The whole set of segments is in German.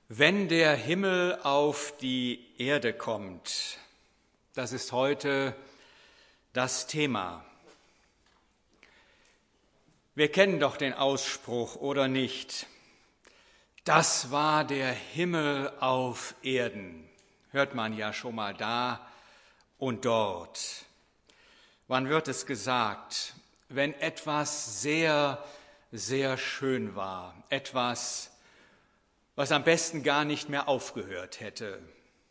Wenn der Himmel auf die Erde kommt, das ist heute das Thema. Wir kennen doch den Ausspruch, oder nicht? Das war der Himmel auf Erden. Hört man ja schon mal da und dort. Wann wird es gesagt? Wenn etwas sehr, sehr schön war, etwas, was am besten gar nicht mehr aufgehört hätte.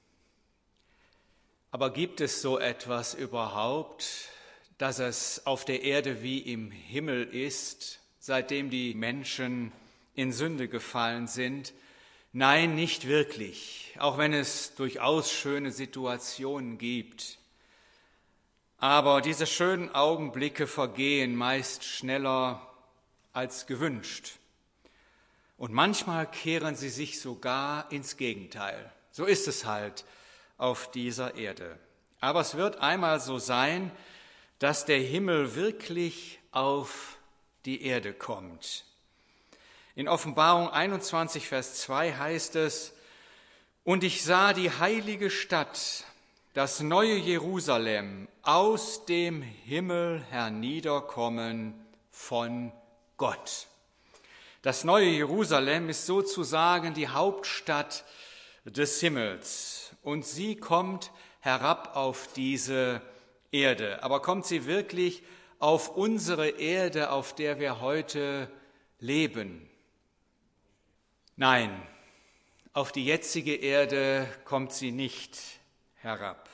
Aber gibt es so etwas überhaupt, dass es auf der Erde wie im Himmel ist, seitdem die Menschen in Sünde gefallen sind? Nein, nicht wirklich, auch wenn es durchaus schöne Situationen gibt. Aber diese schönen Augenblicke vergehen meist schneller als gewünscht. Und manchmal kehren sie sich sogar ins Gegenteil. So ist es halt auf dieser Erde. Aber es wird einmal so sein, dass der Himmel wirklich auf die Erde kommt. In Offenbarung 21, Vers 2 heißt es: Und ich sah die heilige Stadt, das neue Jerusalem, aus dem Himmel herniederkommen von Gott. Das neue Jerusalem ist sozusagen die Hauptstadt des Himmels und sie kommt herab auf diese Erde. Aber kommt sie wirklich auf unsere Erde, auf der wir heute leben? Nein, auf die jetzige Erde kommt sie nicht herab.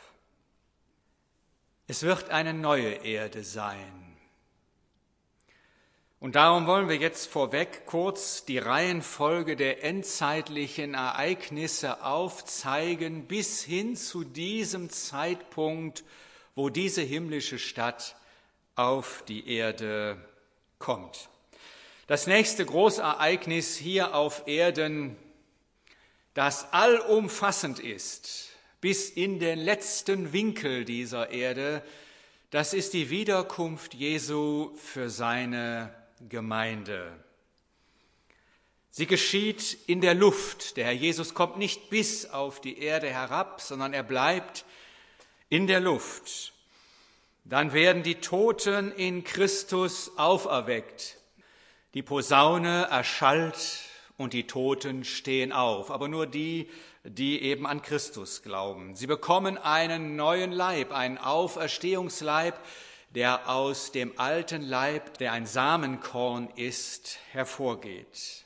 Es wird eine neue Erde sein. Und darum wollen wir jetzt vorweg kurz die Reihenfolge der endzeitlichen Ereignisse aufzeigen, bis hin zu diesem Zeitpunkt, wo diese himmlische Stadt auf die Erde kommt. Das nächste Großereignis hier auf Erden, das allumfassend ist, bis in den letzten Winkel dieser Erde, das ist die Wiederkunft Jesu für seine Gemeinde. Sie geschieht in der Luft. Der Herr Jesus kommt nicht bis auf die Erde herab, sondern er bleibt in der Luft. Dann werden die Toten in Christus auferweckt. Die Posaune erschallt und die Toten stehen auf, aber nur die, die eben an Christus glauben. Sie bekommen einen neuen Leib, einen Auferstehungsleib, der aus dem alten Leib, der ein Samenkorn ist, hervorgeht.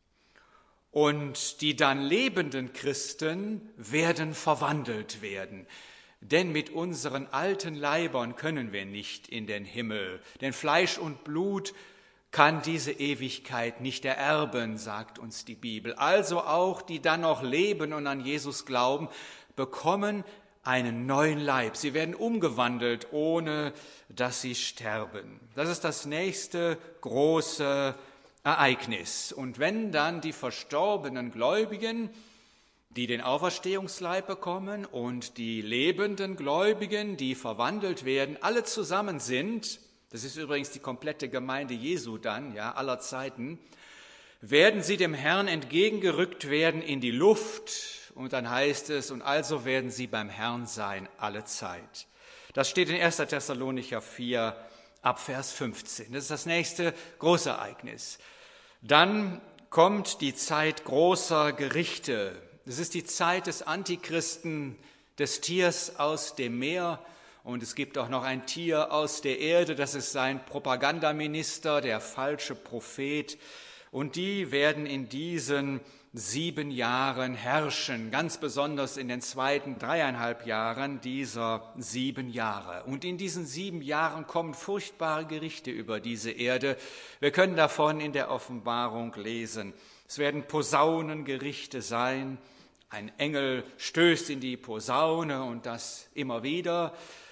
Und die dann lebenden Christen werden verwandelt werden. Denn mit unseren alten Leibern können wir nicht in den Himmel. Denn Fleisch und Blut kann diese Ewigkeit nicht ererben, sagt uns die Bibel. Also auch die dann noch leben und an Jesus glauben, bekommen einen neuen Leib. Sie werden umgewandelt, ohne dass sie sterben. Das ist das nächste große Ereignis. Und wenn dann die verstorbenen Gläubigen, die den Auferstehungsleib bekommen, und die lebenden Gläubigen, die verwandelt werden, alle zusammen sind, das ist übrigens die komplette Gemeinde Jesu dann, ja, aller Zeiten, werden sie dem Herrn entgegengerückt werden in die Luft. Und dann heißt es, und also werden sie beim Herrn sein alle Zeit. Das steht in 1. Thessalonicher 4 ab Vers 15. Das ist das nächste Großereignis. Dann kommt die Zeit großer Gerichte. Das ist die Zeit des Antichristen, des Tiers aus dem Meer. Und es gibt auch noch ein Tier aus der Erde, das ist sein Propagandaminister, der falsche Prophet. Und die werden in diesen 7 Jahren herrschen, ganz besonders in den zweiten 3,5 Jahren dieser 7 Jahre. Und in diesen 7 Jahren kommen furchtbare Gerichte über diese Erde. Wir können davon in der Offenbarung lesen. Es werden Posaunengerichte sein. Ein Engel stößt in die Posaune und das immer wieder.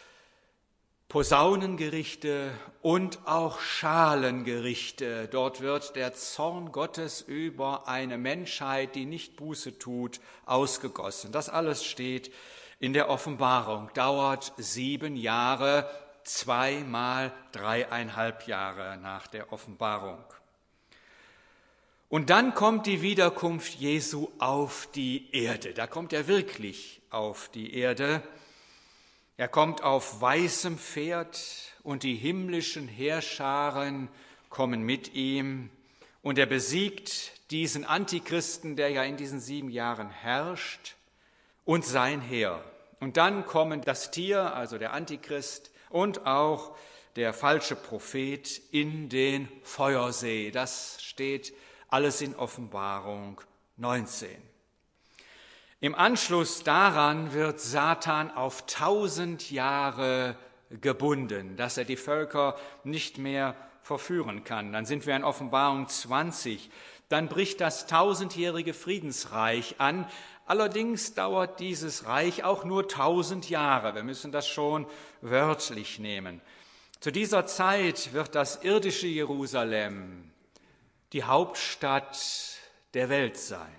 Posaunengerichte und auch Schalengerichte. Dort wird der Zorn Gottes über eine Menschheit, die nicht Buße tut, ausgegossen. Das alles steht in der Offenbarung, dauert 7 Jahre, 2 mal 3,5 Jahre nach der Offenbarung. Und dann kommt die Wiederkunft Jesu auf die Erde. Da kommt er wirklich auf die Erde. Er kommt auf weißem Pferd und die himmlischen Heerscharen kommen mit ihm. Und er besiegt diesen Antichristen, der ja in diesen 7 Jahren herrscht, und sein Heer. Und dann kommen das Tier, also der Antichrist, und auch der falsche Prophet in den Feuersee. Das steht alles in Offenbarung 19. Im Anschluss daran wird Satan auf 1000 Jahre gebunden, dass er die Völker nicht mehr verführen kann. Dann sind wir in Offenbarung 20. Dann bricht das 1000-jährige Friedensreich an. Allerdings dauert dieses Reich auch nur 1000 Jahre. Wir müssen das schon wörtlich nehmen. Zu dieser Zeit wird das irdische Jerusalem die Hauptstadt der Welt sein.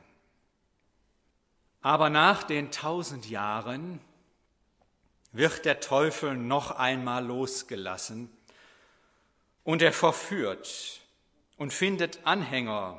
Aber nach den 1000 Jahren wird der Teufel noch einmal losgelassen und er verführt und findet Anhänger.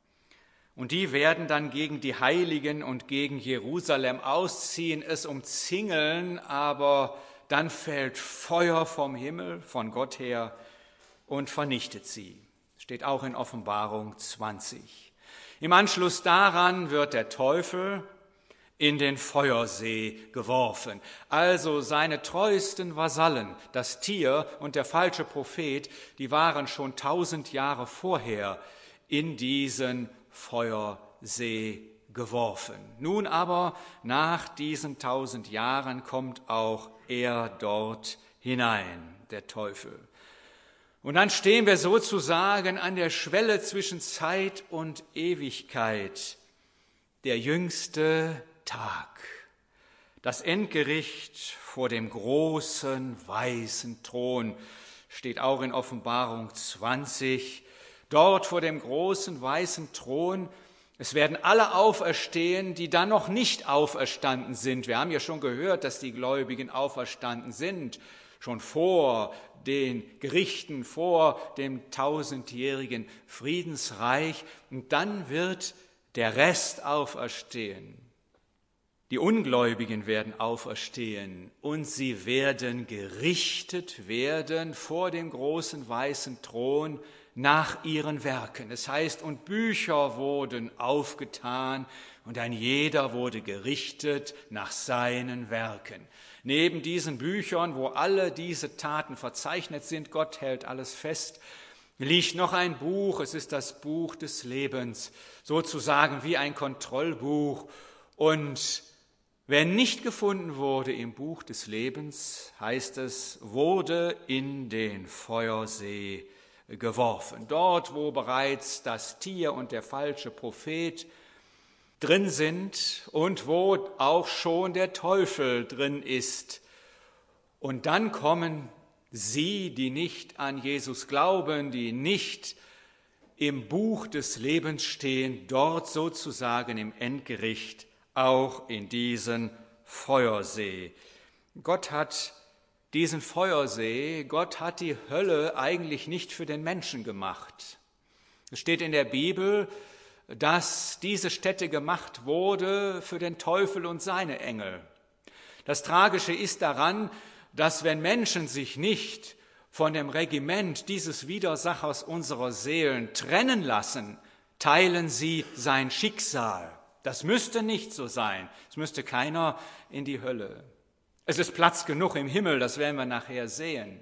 Und die werden dann gegen die Heiligen und gegen Jerusalem ausziehen, es umzingeln, aber dann fällt Feuer vom Himmel, von Gott her, und vernichtet sie. Steht auch in Offenbarung 20. Im Anschluss daran wird der Teufel in den Feuersee geworfen. Also seine treuesten Vasallen, das Tier und der falsche Prophet, die waren schon 1000 Jahre vorher in diesen Feuersee geworfen. Nun aber, nach diesen 1000 Jahren, kommt auch er dort hinein, der Teufel. Und dann stehen wir sozusagen an der Schwelle zwischen Zeit und Ewigkeit, der jüngste Tag, das Endgericht vor dem großen weißen Thron, steht auch in Offenbarung 20. Dort vor dem großen weißen Thron, es werden alle auferstehen, die dann noch nicht auferstanden sind. Wir haben ja schon gehört, dass die Gläubigen auferstanden sind, schon vor den Gerichten, vor dem 1000-jährigen Friedensreich. Und dann wird der Rest auferstehen. Die Ungläubigen werden auferstehen und sie werden gerichtet werden vor dem großen weißen Thron nach ihren Werken. Es heißt, und Bücher wurden aufgetan und ein jeder wurde gerichtet nach seinen Werken. Neben diesen Büchern, wo alle diese Taten verzeichnet sind, Gott hält alles fest, liegt noch ein Buch, es ist das Buch des Lebens, sozusagen wie ein Kontrollbuch. Und wer nicht gefunden wurde im Buch des Lebens, heißt es, wurde in den Feuersee geworfen. Dort, wo bereits das Tier und der falsche Prophet drin sind und wo auch schon der Teufel drin ist. Und dann kommen sie, die nicht an Jesus glauben, die nicht im Buch des Lebens stehen, dort sozusagen im Endgericht auch in diesen Feuersee. Gott hat diesen Feuersee, Gott hat die Hölle eigentlich nicht für den Menschen gemacht. Es steht in der Bibel, dass diese Stätte gemacht wurde für den Teufel und seine Engel. Das Tragische ist daran, dass wenn Menschen sich nicht von dem Regiment dieses Widersachers unserer Seelen trennen lassen, teilen sie sein Schicksal. Das müsste nicht so sein. Es müsste keiner in die Hölle. Es ist Platz genug im Himmel, das werden wir nachher sehen.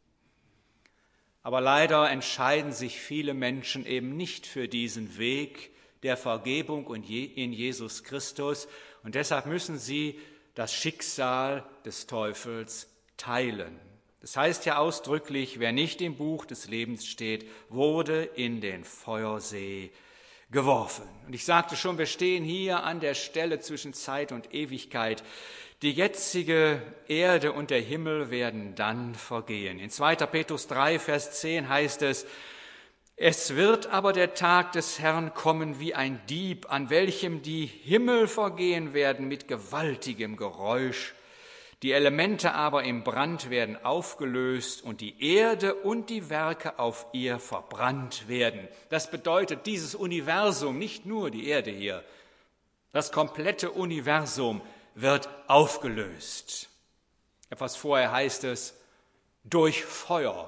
Aber leider entscheiden sich viele Menschen eben nicht für diesen Weg der Vergebung in Jesus Christus. Und deshalb müssen sie das Schicksal des Teufels teilen. Das heißt ja ausdrücklich, wer nicht im Buch des Lebens steht, wurde in den Feuersee geworfen. Und ich sagte schon, wir stehen hier an der Stelle zwischen Zeit und Ewigkeit. Die jetzige Erde und der Himmel werden dann vergehen. In 2. Petrus 3, Vers 10 heißt es, es wird aber der Tag des Herrn kommen wie ein Dieb, an welchem die Himmel vergehen werden mit gewaltigem Geräusch. Die Elemente aber im Brand werden aufgelöst und die Erde und die Werke auf ihr verbrannt werden. Das bedeutet, dieses Universum, nicht nur die Erde hier, das komplette Universum wird aufgelöst. Etwas vorher heißt es, durch Feuer.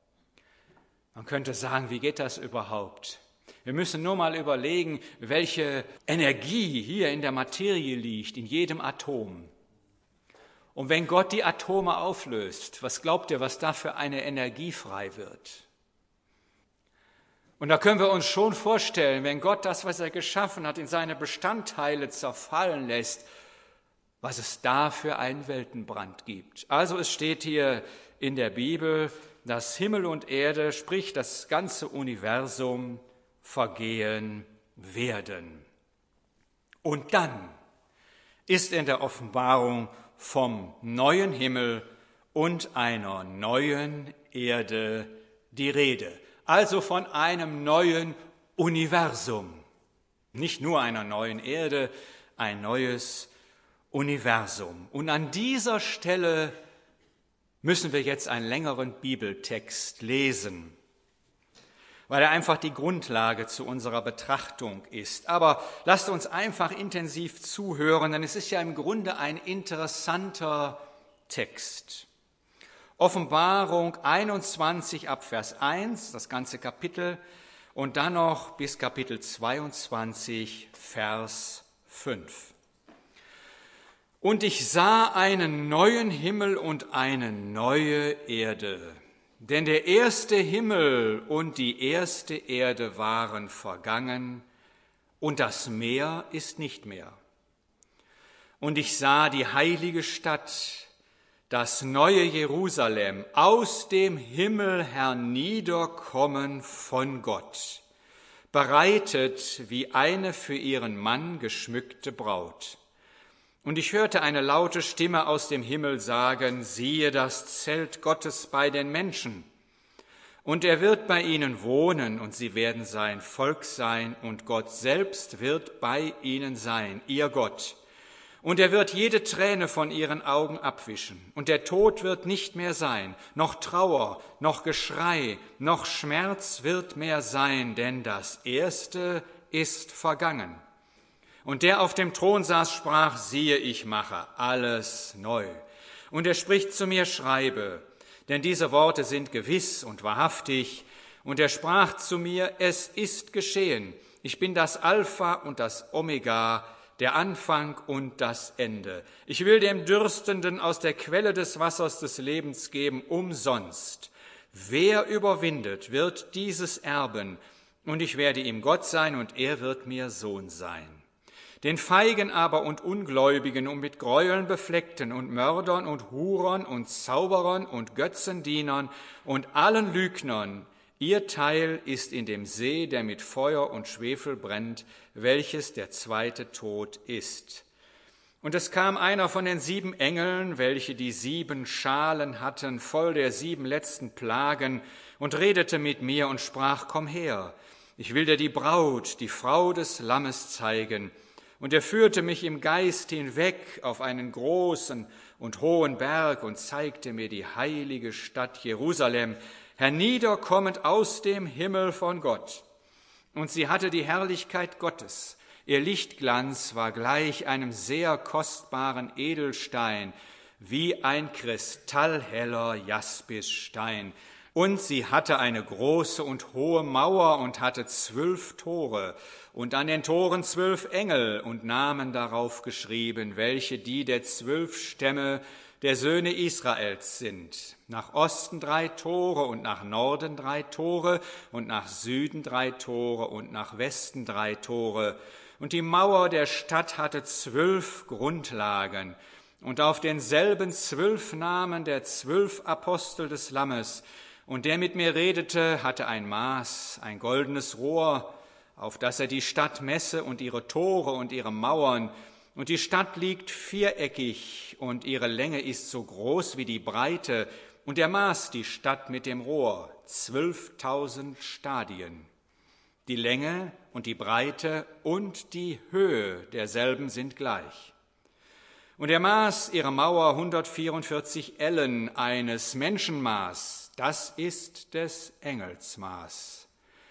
Man könnte sagen, wie geht das überhaupt? Wir müssen nur mal überlegen, welche Energie hier in der Materie liegt, in jedem Atom. Und wenn Gott die Atome auflöst, was glaubt ihr, was da für eine Energie frei wird? Und da können wir uns schon vorstellen, wenn Gott das, was er geschaffen hat, in seine Bestandteile zerfallen lässt, was es da für einen Weltenbrand gibt. Also es steht hier in der Bibel, dass Himmel und Erde, sprich das ganze Universum, vergehen werden. Und dann ist in der Offenbarung vom neuen Himmel und einer neuen Erde die Rede. Also von einem neuen Universum. Nicht nur einer neuen Erde, ein neues Universum. Und an dieser Stelle müssen wir jetzt einen längeren Bibeltext lesen, weil er einfach die Grundlage zu unserer Betrachtung ist. Aber lasst uns einfach intensiv zuhören, denn es ist ja im Grunde ein interessanter Text. Offenbarung 21 ab Vers 1, das ganze Kapitel, und dann noch bis Kapitel 22, Vers 5. Und ich sah einen neuen Himmel und eine neue Erde. Denn der erste Himmel und die erste Erde waren vergangen, und das Meer ist nicht mehr. Und ich sah die heilige Stadt, das neue Jerusalem, aus dem Himmel herniederkommen von Gott, bereitet wie eine für ihren Mann geschmückte Braut. Und ich hörte eine laute Stimme aus dem Himmel sagen, siehe das Zelt Gottes bei den Menschen. Und er wird bei ihnen wohnen, und sie werden sein Volk sein, und Gott selbst wird bei ihnen sein, ihr Gott. Und er wird jede Träne von ihren Augen abwischen. Und der Tod wird nicht mehr sein, noch Trauer, noch Geschrei, noch Schmerz wird mehr sein, denn das Erste ist vergangen. Und der auf dem Thron saß, sprach, siehe, ich mache alles neu. Und er spricht zu mir, schreibe, denn diese Worte sind gewiss und wahrhaftig. Und er sprach zu mir, es ist geschehen. Ich bin das Alpha und das Omega, der Anfang und das Ende. Ich will dem Dürstenden aus der Quelle des Wassers des Lebens geben, umsonst. Wer überwindet, wird dieses erben. Und ich werde ihm Gott sein, und er wird mir Sohn sein. Den Feigen aber und Ungläubigen und mit Gräueln befleckten und Mördern und Hurern und Zauberern und Götzendienern und allen Lügnern, ihr Teil ist in dem See, der mit Feuer und Schwefel brennt, welches der zweite Tod ist. Und es kam einer von den 7 Engeln, welche die 7 Schalen hatten, voll der 7 letzten Plagen, und redete mit mir und sprach, komm her, ich will dir die Braut, die Frau des Lammes zeigen. Und er führte mich im Geist hinweg auf einen großen und hohen Berg und zeigte mir die heilige Stadt Jerusalem, herniederkommend aus dem Himmel von Gott. Und sie hatte die Herrlichkeit Gottes. Ihr Lichtglanz war gleich einem sehr kostbaren Edelstein, wie ein kristallheller Jaspisstein. Und sie hatte eine große und hohe Mauer und hatte 12 Tore und an den Toren 12 Engel und Namen darauf geschrieben, welche die der 12 Stämme der Söhne Israels sind. Nach Osten 3 Tore und nach Norden 3 Tore und nach Süden 3 Tore und nach Westen 3 Tore. Und die Mauer der Stadt hatte 12 Grundlagen. Und auf denselben 12 Namen der 12 Apostel des Lammes. Und der mit mir redete, hatte ein Maß, ein goldenes Rohr, auf das er die Stadt messe und ihre Tore und ihre Mauern. Und die Stadt liegt viereckig und ihre Länge ist so groß wie die Breite. Und er maß die Stadt mit dem Rohr, 12.000 Stadien. Die Länge und die Breite und die Höhe derselben sind gleich. Und er maß ihre Mauer 144 Ellen, eines Menschenmaß, das ist des Engels Maß.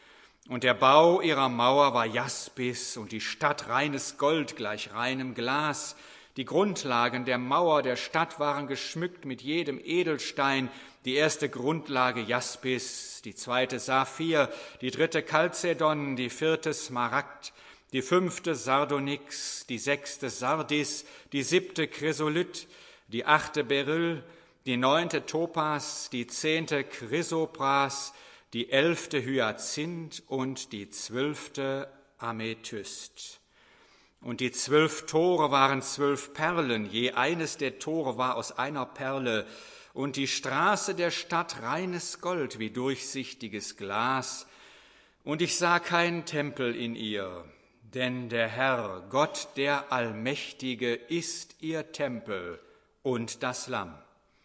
Und der Bau ihrer Mauer war Jaspis und die Stadt reines Gold gleich reinem Glas. Die Grundlagen der Mauer der Stadt waren geschmückt mit jedem Edelstein. Die erste Grundlage Jaspis, die zweite Saphir, die dritte Chalcedon, die vierte Smaragd, die fünfte Sardonyx, die sechste Sardis, die siebte Chrysolith, die achte Beryl, die neunte Topas, die zehnte Chrysopras, die 11. Hyazinth und die 12. Amethyst. Und die 12 Tore waren 12 Perlen, je eines der Tore war aus einer Perle, und die Straße der Stadt reines Gold wie durchsichtiges Glas. Und ich sah keinen Tempel in ihr, denn der Herr, Gott der Allmächtige, ist ihr Tempel und das Lamm.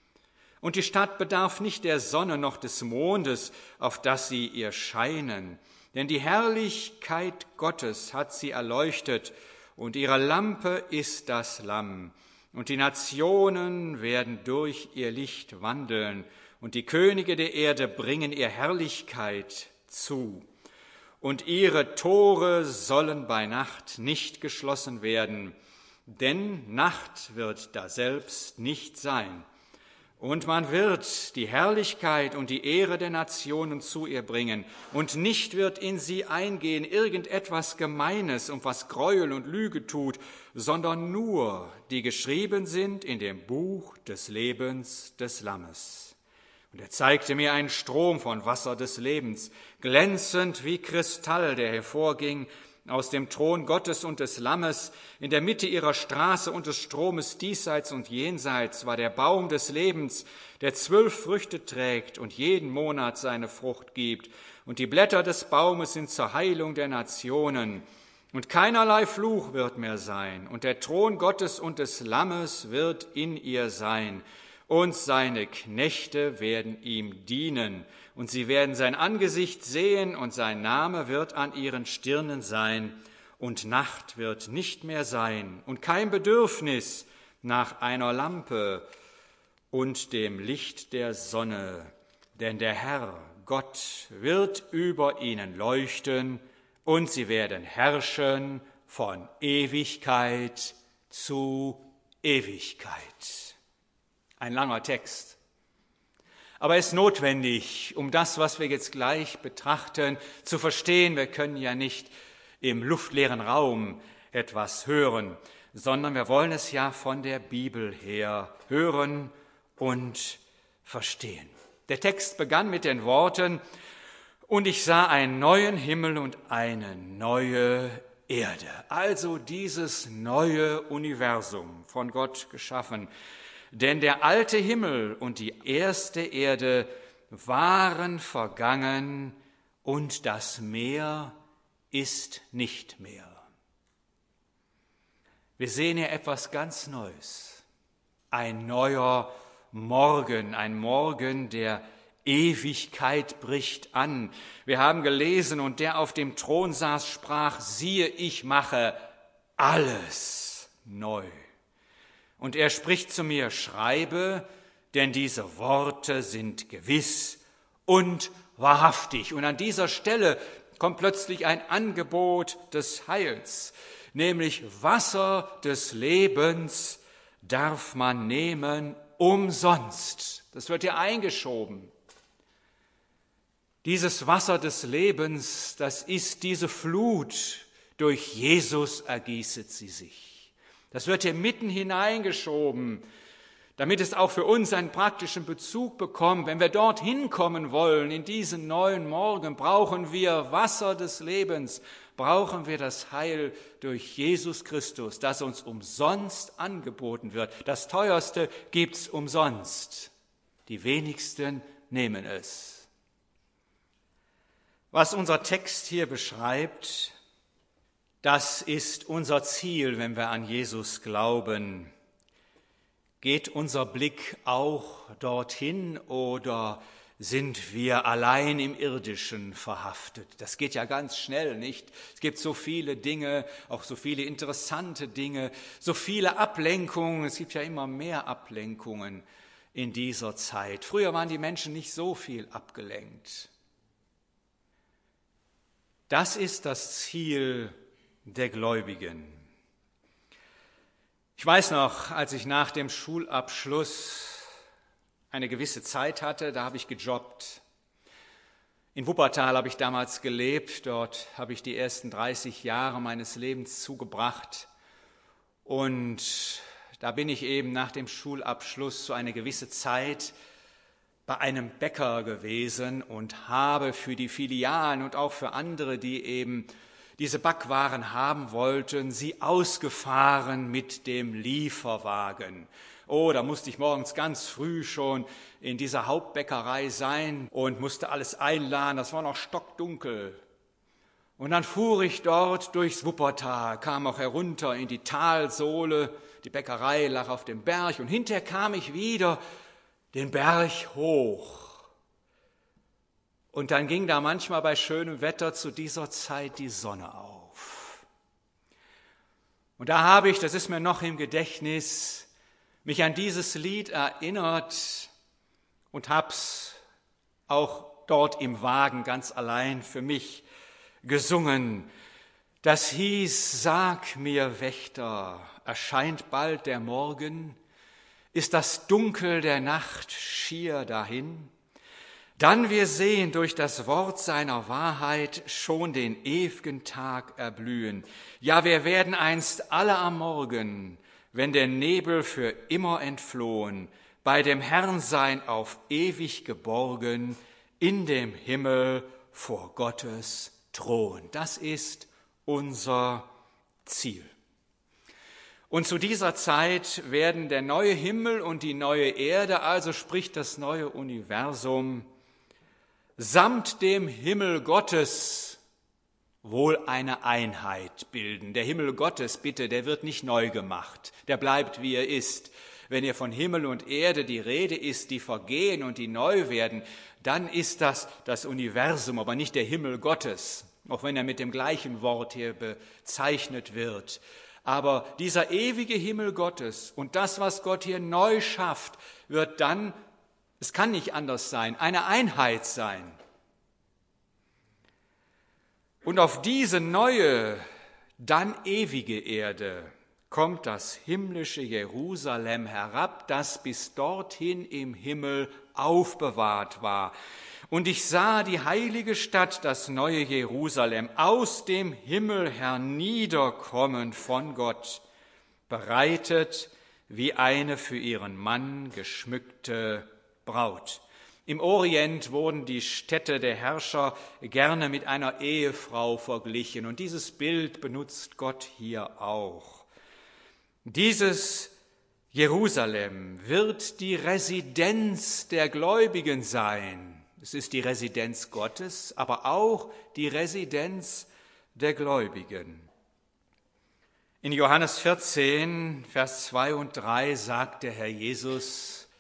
Und die Stadt bedarf nicht der Sonne noch des Mondes, auf das sie ihr scheinen, denn die Herrlichkeit Gottes hat sie erleuchtet, und ihre Lampe ist das Lamm. Und die Nationen werden durch ihr Licht wandeln, und die Könige der Erde bringen ihr Herrlichkeit zu. Und ihre Tore sollen bei Nacht nicht geschlossen werden, denn Nacht wird daselbst nicht sein. Und man wird die Herrlichkeit und die Ehre der Nationen zu ihr bringen, und nicht wird in sie eingehen irgendetwas Gemeines, um was Gräuel und Lüge tut, sondern nur die geschrieben sind in dem Buch des Lebens des Lammes. Und er zeigte mir einen Strom von Wasser des Lebens, glänzend wie Kristall, der hervorging aus dem Thron Gottes und des Lammes. In der Mitte ihrer Straße und des Stromes diesseits und jenseits war der Baum des Lebens, der 12 Früchte trägt und jeden Monat seine Frucht gibt. Und die Blätter des Baumes sind zur Heilung der Nationen. Und keinerlei Fluch wird mehr sein. Und der Thron Gottes und des Lammes wird in ihr sein. Und seine Knechte werden ihm dienen. Und sie werden sein Angesicht sehen, und sein Name wird an ihren Stirnen sein. Und Nacht wird nicht mehr sein, und kein Bedürfnis nach einer Lampe und dem Licht der Sonne. Denn der Herr, Gott, wird über ihnen leuchten, und sie werden herrschen von Ewigkeit zu Ewigkeit. Ein langer Text. Aber es ist notwendig, um das, was wir jetzt gleich betrachten, zu verstehen. Wir können ja nicht im luftleeren Raum etwas hören, sondern wir wollen es ja von der Bibel her hören und verstehen. Der Text begann mit den Worten: Und ich sah einen neuen Himmel und eine neue Erde. Also dieses neue Universum, von Gott geschaffen. Denn der alte Himmel und die erste Erde waren vergangen, und das Meer ist nicht mehr. Wir sehen hier etwas ganz Neues. Ein neuer Morgen, ein Morgen der Ewigkeit bricht an. Wir haben gelesen, und der auf dem Thron saß, sprach: Siehe, ich mache alles neu. Und er spricht zu mir: Schreibe, denn diese Worte sind gewiss und wahrhaftig. Und an dieser Stelle kommt plötzlich ein Angebot des Heils, nämlich Wasser des Lebens darf man nehmen umsonst. Das wird hier eingeschoben. Dieses Wasser des Lebens, das ist diese Flut, durch Jesus ergießet sie sich. Das wird hier mitten hineingeschoben, damit es auch für uns einen praktischen Bezug bekommt. Wenn wir dorthin kommen wollen, in diesen neuen Morgen, brauchen wir Wasser des Lebens, brauchen wir das Heil durch Jesus Christus, das uns umsonst angeboten wird. Das Teuerste gibt's umsonst. Die wenigsten nehmen es. Was unser Text hier beschreibt, das ist unser Ziel, wenn wir an Jesus glauben. Geht unser Blick auch dorthin oder sind wir allein im Irdischen verhaftet. Das geht ja ganz schnell, nicht? Es gibt so viele Dinge, auch so viele interessante Dinge, so viele Ablenkungen. Es gibt ja immer mehr Ablenkungen in dieser Zeit. Früher waren die Menschen nicht so viel abgelenkt. Das ist das Ziel der Gläubigen. Ich weiß noch, als ich nach dem Schulabschluss eine gewisse Zeit hatte, da habe ich gejobbt. In Wuppertal habe ich damals gelebt, dort habe ich die ersten 30 Jahre meines Lebens zugebracht und da bin ich eben nach dem Schulabschluss so eine gewisse Zeit bei einem Bäcker gewesen und habe für die Filialen und auch für andere, die eben diese Backwaren haben wollten, sie ausgefahren mit dem Lieferwagen. Oh, da musste ich morgens ganz früh schon in dieser Hauptbäckerei sein und musste alles einladen, das war noch stockdunkel. Und dann fuhr ich dort durchs Wuppertal, kam auch herunter in die Talsohle, die Bäckerei lag auf dem Berg und hinterher kam ich wieder den Berg hoch. Und dann ging da manchmal bei schönem Wetter zu dieser Zeit die Sonne auf. Und da habe ich, das ist mir noch im Gedächtnis, mich an dieses Lied erinnert und hab's auch dort im Wagen ganz allein für mich gesungen. Das hieß: Sag mir, Wächter, erscheint bald der Morgen? Ist das Dunkel der Nacht schier dahin? Dann wir sehen durch das Wort seiner Wahrheit schon den ew'gen Tag erblühen. Ja, wir werden einst alle am Morgen, wenn der Nebel für immer entflohen, bei dem Herrn sein auf ewig geborgen, in dem Himmel vor Gottes Thron. Das ist unser Ziel. Und zu dieser Zeit werden der neue Himmel und die neue Erde, also sprich das neue Universum, samt dem Himmel Gottes wohl eine Einheit bilden. Der Himmel Gottes, bitte, der wird nicht neu gemacht, der bleibt, wie er ist. Wenn hier von Himmel und Erde die Rede ist, die vergehen und die neu werden, dann ist das das Universum, aber nicht der Himmel Gottes, auch wenn er mit dem gleichen Wort hier bezeichnet wird. Aber dieser ewige Himmel Gottes und das, was Gott hier neu schafft, wird dann, es kann nicht anders sein, eine Einheit sein. Und auf diese neue, dann ewige Erde kommt das himmlische Jerusalem herab, das bis dorthin im Himmel aufbewahrt war. Und ich sah die heilige Stadt, das neue Jerusalem, aus dem Himmel herniederkommen von Gott, bereitet wie eine für ihren Mann geschmückte Braut. Im Orient wurden die Städte der Herrscher gerne mit einer Ehefrau verglichen, und dieses Bild benutzt Gott hier auch. Dieses Jerusalem wird die Residenz der Gläubigen sein. Es ist die Residenz Gottes, aber auch die Residenz der Gläubigen. In Johannes 14, Vers 2 und 3 sagt der Herr Jesus: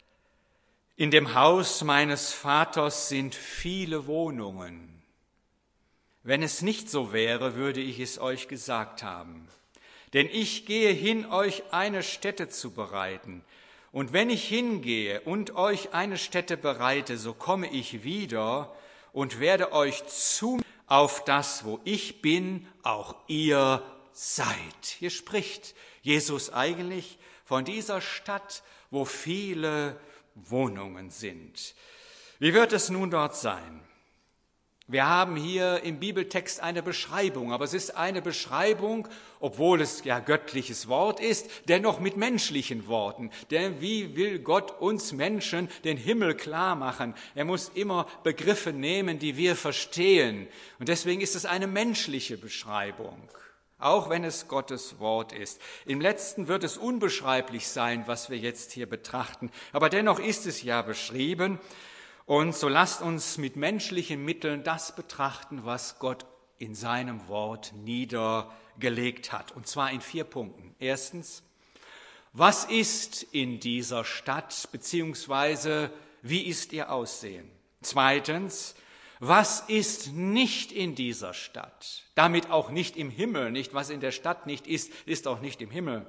In dem Haus meines Vaters sind viele Wohnungen. Wenn es nicht so wäre, würde ich es euch gesagt haben. Denn ich gehe hin, euch eine Stätte zu bereiten. Und wenn ich hingehe und euch eine Stätte bereite, so komme ich wieder und werde euch zu, auf das, wo ich bin, auch ihr seid. Hier spricht Jesus eigentlich von dieser Stadt, wo viele Wohnungen sind. Wie wird es nun dort sein? Wir haben hier im Bibeltext eine Beschreibung, aber es ist eine Beschreibung, obwohl es ja göttliches Wort ist, dennoch mit menschlichen Worten. Denn wie will Gott uns Menschen den Himmel klar machen? Er muss immer Begriffe nehmen, die wir verstehen. Und deswegen ist es eine menschliche Beschreibung, auch wenn es Gottes Wort ist. Im Letzten wird es unbeschreiblich sein, was wir jetzt hier betrachten. Aber dennoch ist es ja beschrieben. Und so lasst uns mit menschlichen Mitteln das betrachten, was Gott in seinem Wort niedergelegt hat. Und zwar in 4 Punkten. Erstens, was ist in dieser Stadt, beziehungsweise Wie ist ihr Aussehen? Zweitens, was ist nicht in dieser Stadt? Damit auch nicht im Himmel. Nicht, was in der Stadt nicht ist, ist auch nicht im Himmel.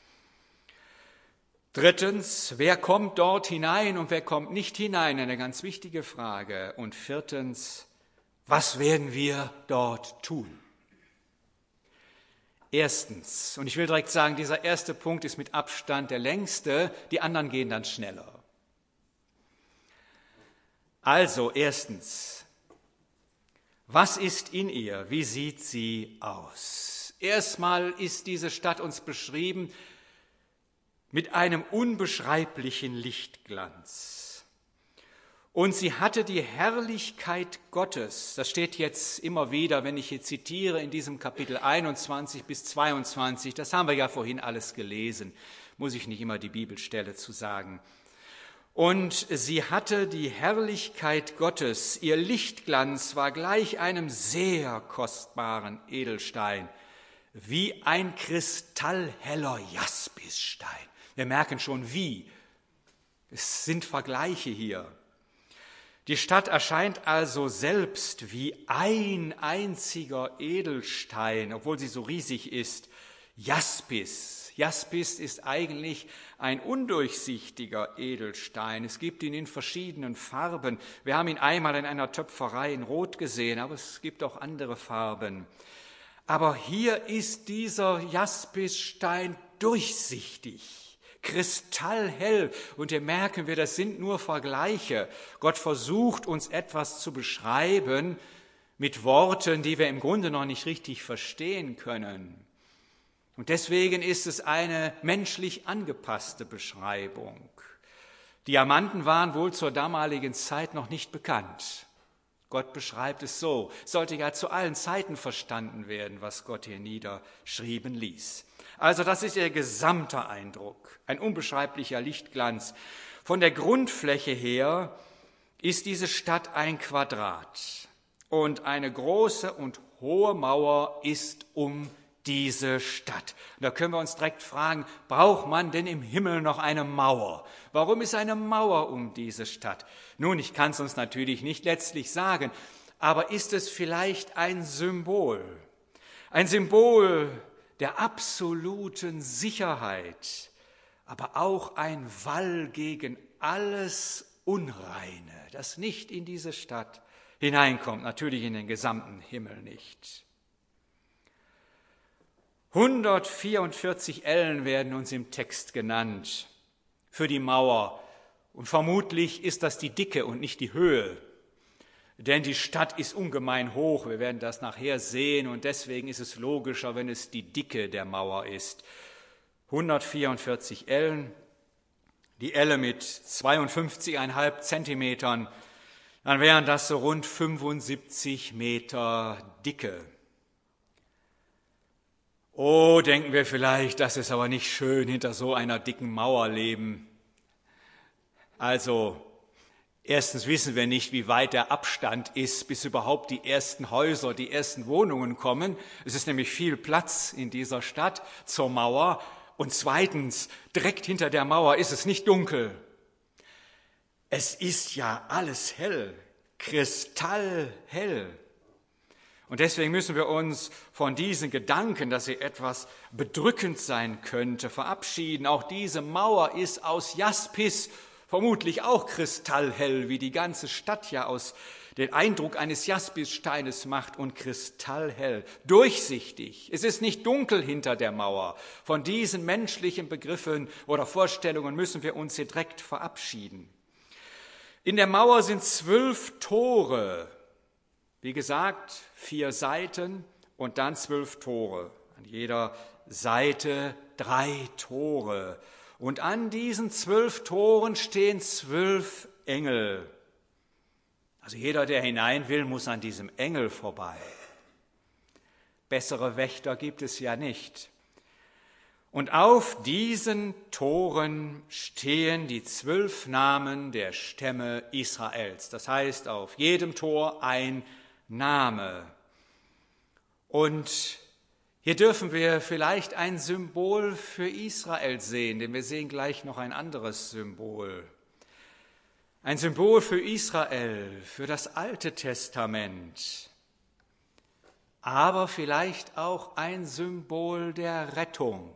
Drittens, wer kommt dort hinein und wer kommt nicht hinein? Eine ganz wichtige Frage. Und viertens, was werden wir dort tun? Erstens, und ich will direkt sagen, dieser erste Punkt ist mit Abstand der längste, die anderen gehen dann schneller. Also, erstens, was ist in ihr? Wie sieht sie aus? Erstmal ist diese Stadt uns beschrieben mit einem unbeschreiblichen Lichtglanz. Und sie hatte die Herrlichkeit Gottes. Das steht jetzt immer wieder, wenn ich hier zitiere, in diesem Kapitel 21 bis 22. Das haben wir ja vorhin alles gelesen. Muss ich nicht immer die Bibelstelle zu sagen. Und sie hatte die Herrlichkeit Gottes. Ihr Lichtglanz war gleich einem sehr kostbaren Edelstein, wie ein kristallheller Jaspisstein. Wir merken schon, wie. Es sind Vergleiche hier. Die Stadt erscheint also selbst wie ein einziger Edelstein, obwohl sie so riesig ist. Jaspis. Jaspis ist eigentlich ein undurchsichtiger Edelstein. Es gibt ihn in verschiedenen Farben. Wir haben ihn einmal in einer Töpferei in Rot gesehen, aber es gibt auch andere Farben. Aber hier ist dieser Jaspisstein durchsichtig, kristallhell. Und hier merken wir, das sind nur Vergleiche. Gott versucht uns etwas zu beschreiben mit Worten, die wir im Grunde noch nicht richtig verstehen können. Und deswegen ist es eine menschlich angepasste Beschreibung. Diamanten waren wohl zur damaligen Zeit noch nicht bekannt. Gott beschreibt es so. Es sollte ja zu allen Zeiten verstanden werden, was Gott hier niederschrieben ließ. Also das ist ihr gesamter Eindruck, ein unbeschreiblicher Lichtglanz. Von der Grundfläche her ist diese Stadt ein Quadrat und eine große und hohe Mauer ist um diese Stadt. Und da können wir uns direkt fragen, braucht man denn im Himmel noch eine Mauer? Warum ist eine Mauer um diese Stadt? Nun, ich kann es uns natürlich nicht letztlich sagen, aber ist es vielleicht ein Symbol der absoluten Sicherheit, aber auch ein Wall gegen alles Unreine, das nicht in diese Stadt hineinkommt, natürlich in den gesamten Himmel nicht. 144 Ellen werden uns im Text genannt für die Mauer. Und vermutlich ist das die Dicke und nicht die Höhe. Denn die Stadt ist ungemein hoch, wir werden das nachher sehen, und deswegen ist es logischer, wenn es die Dicke der Mauer ist. 144 Ellen, die Elle mit 52,5 Zentimetern, dann wären das so rund 75 Meter Dicke. Oh, denken wir vielleicht, das ist aber nicht schön, hinter so einer dicken Mauer leben. Also, erstens wissen wir nicht, wie weit der Abstand ist, bis überhaupt die ersten Häuser, die ersten Wohnungen kommen. Es ist nämlich viel Platz in dieser Stadt zur Mauer. Und zweitens, direkt hinter der Mauer ist es nicht dunkel. Es ist ja alles hell, kristallhell. Und deswegen müssen wir uns von diesen Gedanken, dass sie etwas bedrückend sein könnte, verabschieden. Auch diese Mauer ist aus Jaspis, vermutlich auch kristallhell, wie die ganze Stadt ja aus den Eindruck eines Jaspissteines macht, und kristallhell, durchsichtig. Es ist nicht dunkel hinter der Mauer. Von diesen menschlichen Begriffen oder Vorstellungen müssen wir uns hier direkt verabschieden. In der Mauer sind 12 Tore. Wie gesagt, 4 Seiten und dann 12 Tore. An jeder Seite 3 Tore. Und an diesen 12 Toren stehen 12 Engel. Also jeder, der hinein will, muss an diesem Engel vorbei. Bessere Wächter gibt es ja nicht. Und auf diesen Toren stehen die 12 Namen der Stämme Israels. Das heißt, auf jedem Tor ein Name. Und hier dürfen wir vielleicht ein Symbol für Israel sehen, denn wir sehen gleich noch ein anderes Symbol. Ein Symbol für Israel, für das Alte Testament, aber vielleicht auch ein Symbol der Rettung.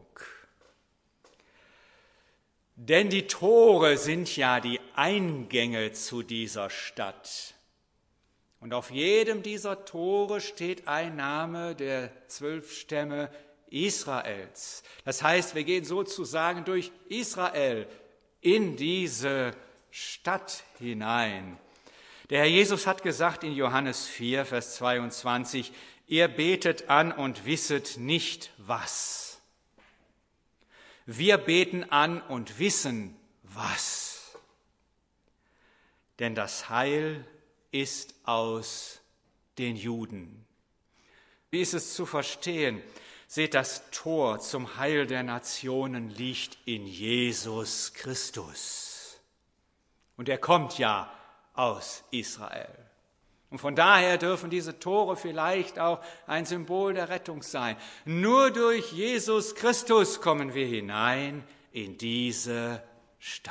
Denn die Tore sind ja die Eingänge zu dieser Stadt. Und auf jedem dieser Tore steht ein Name der 12 Stämme Israels. Das heißt, wir gehen sozusagen durch Israel in diese Stadt hinein. Der Herr Jesus hat gesagt in Johannes 4, Vers 22, ihr betet an und wisset nicht was. Wir beten an und wissen was. Denn das Heil ist aus den Juden. Wie ist es zu verstehen? Seht, das Tor zum Heil der Nationen liegt in Jesus Christus. Und er kommt ja aus Israel. Und von daher dürfen diese Tore vielleicht auch ein Symbol der Rettung sein. Nur durch Jesus Christus kommen wir hinein in diese Stadt.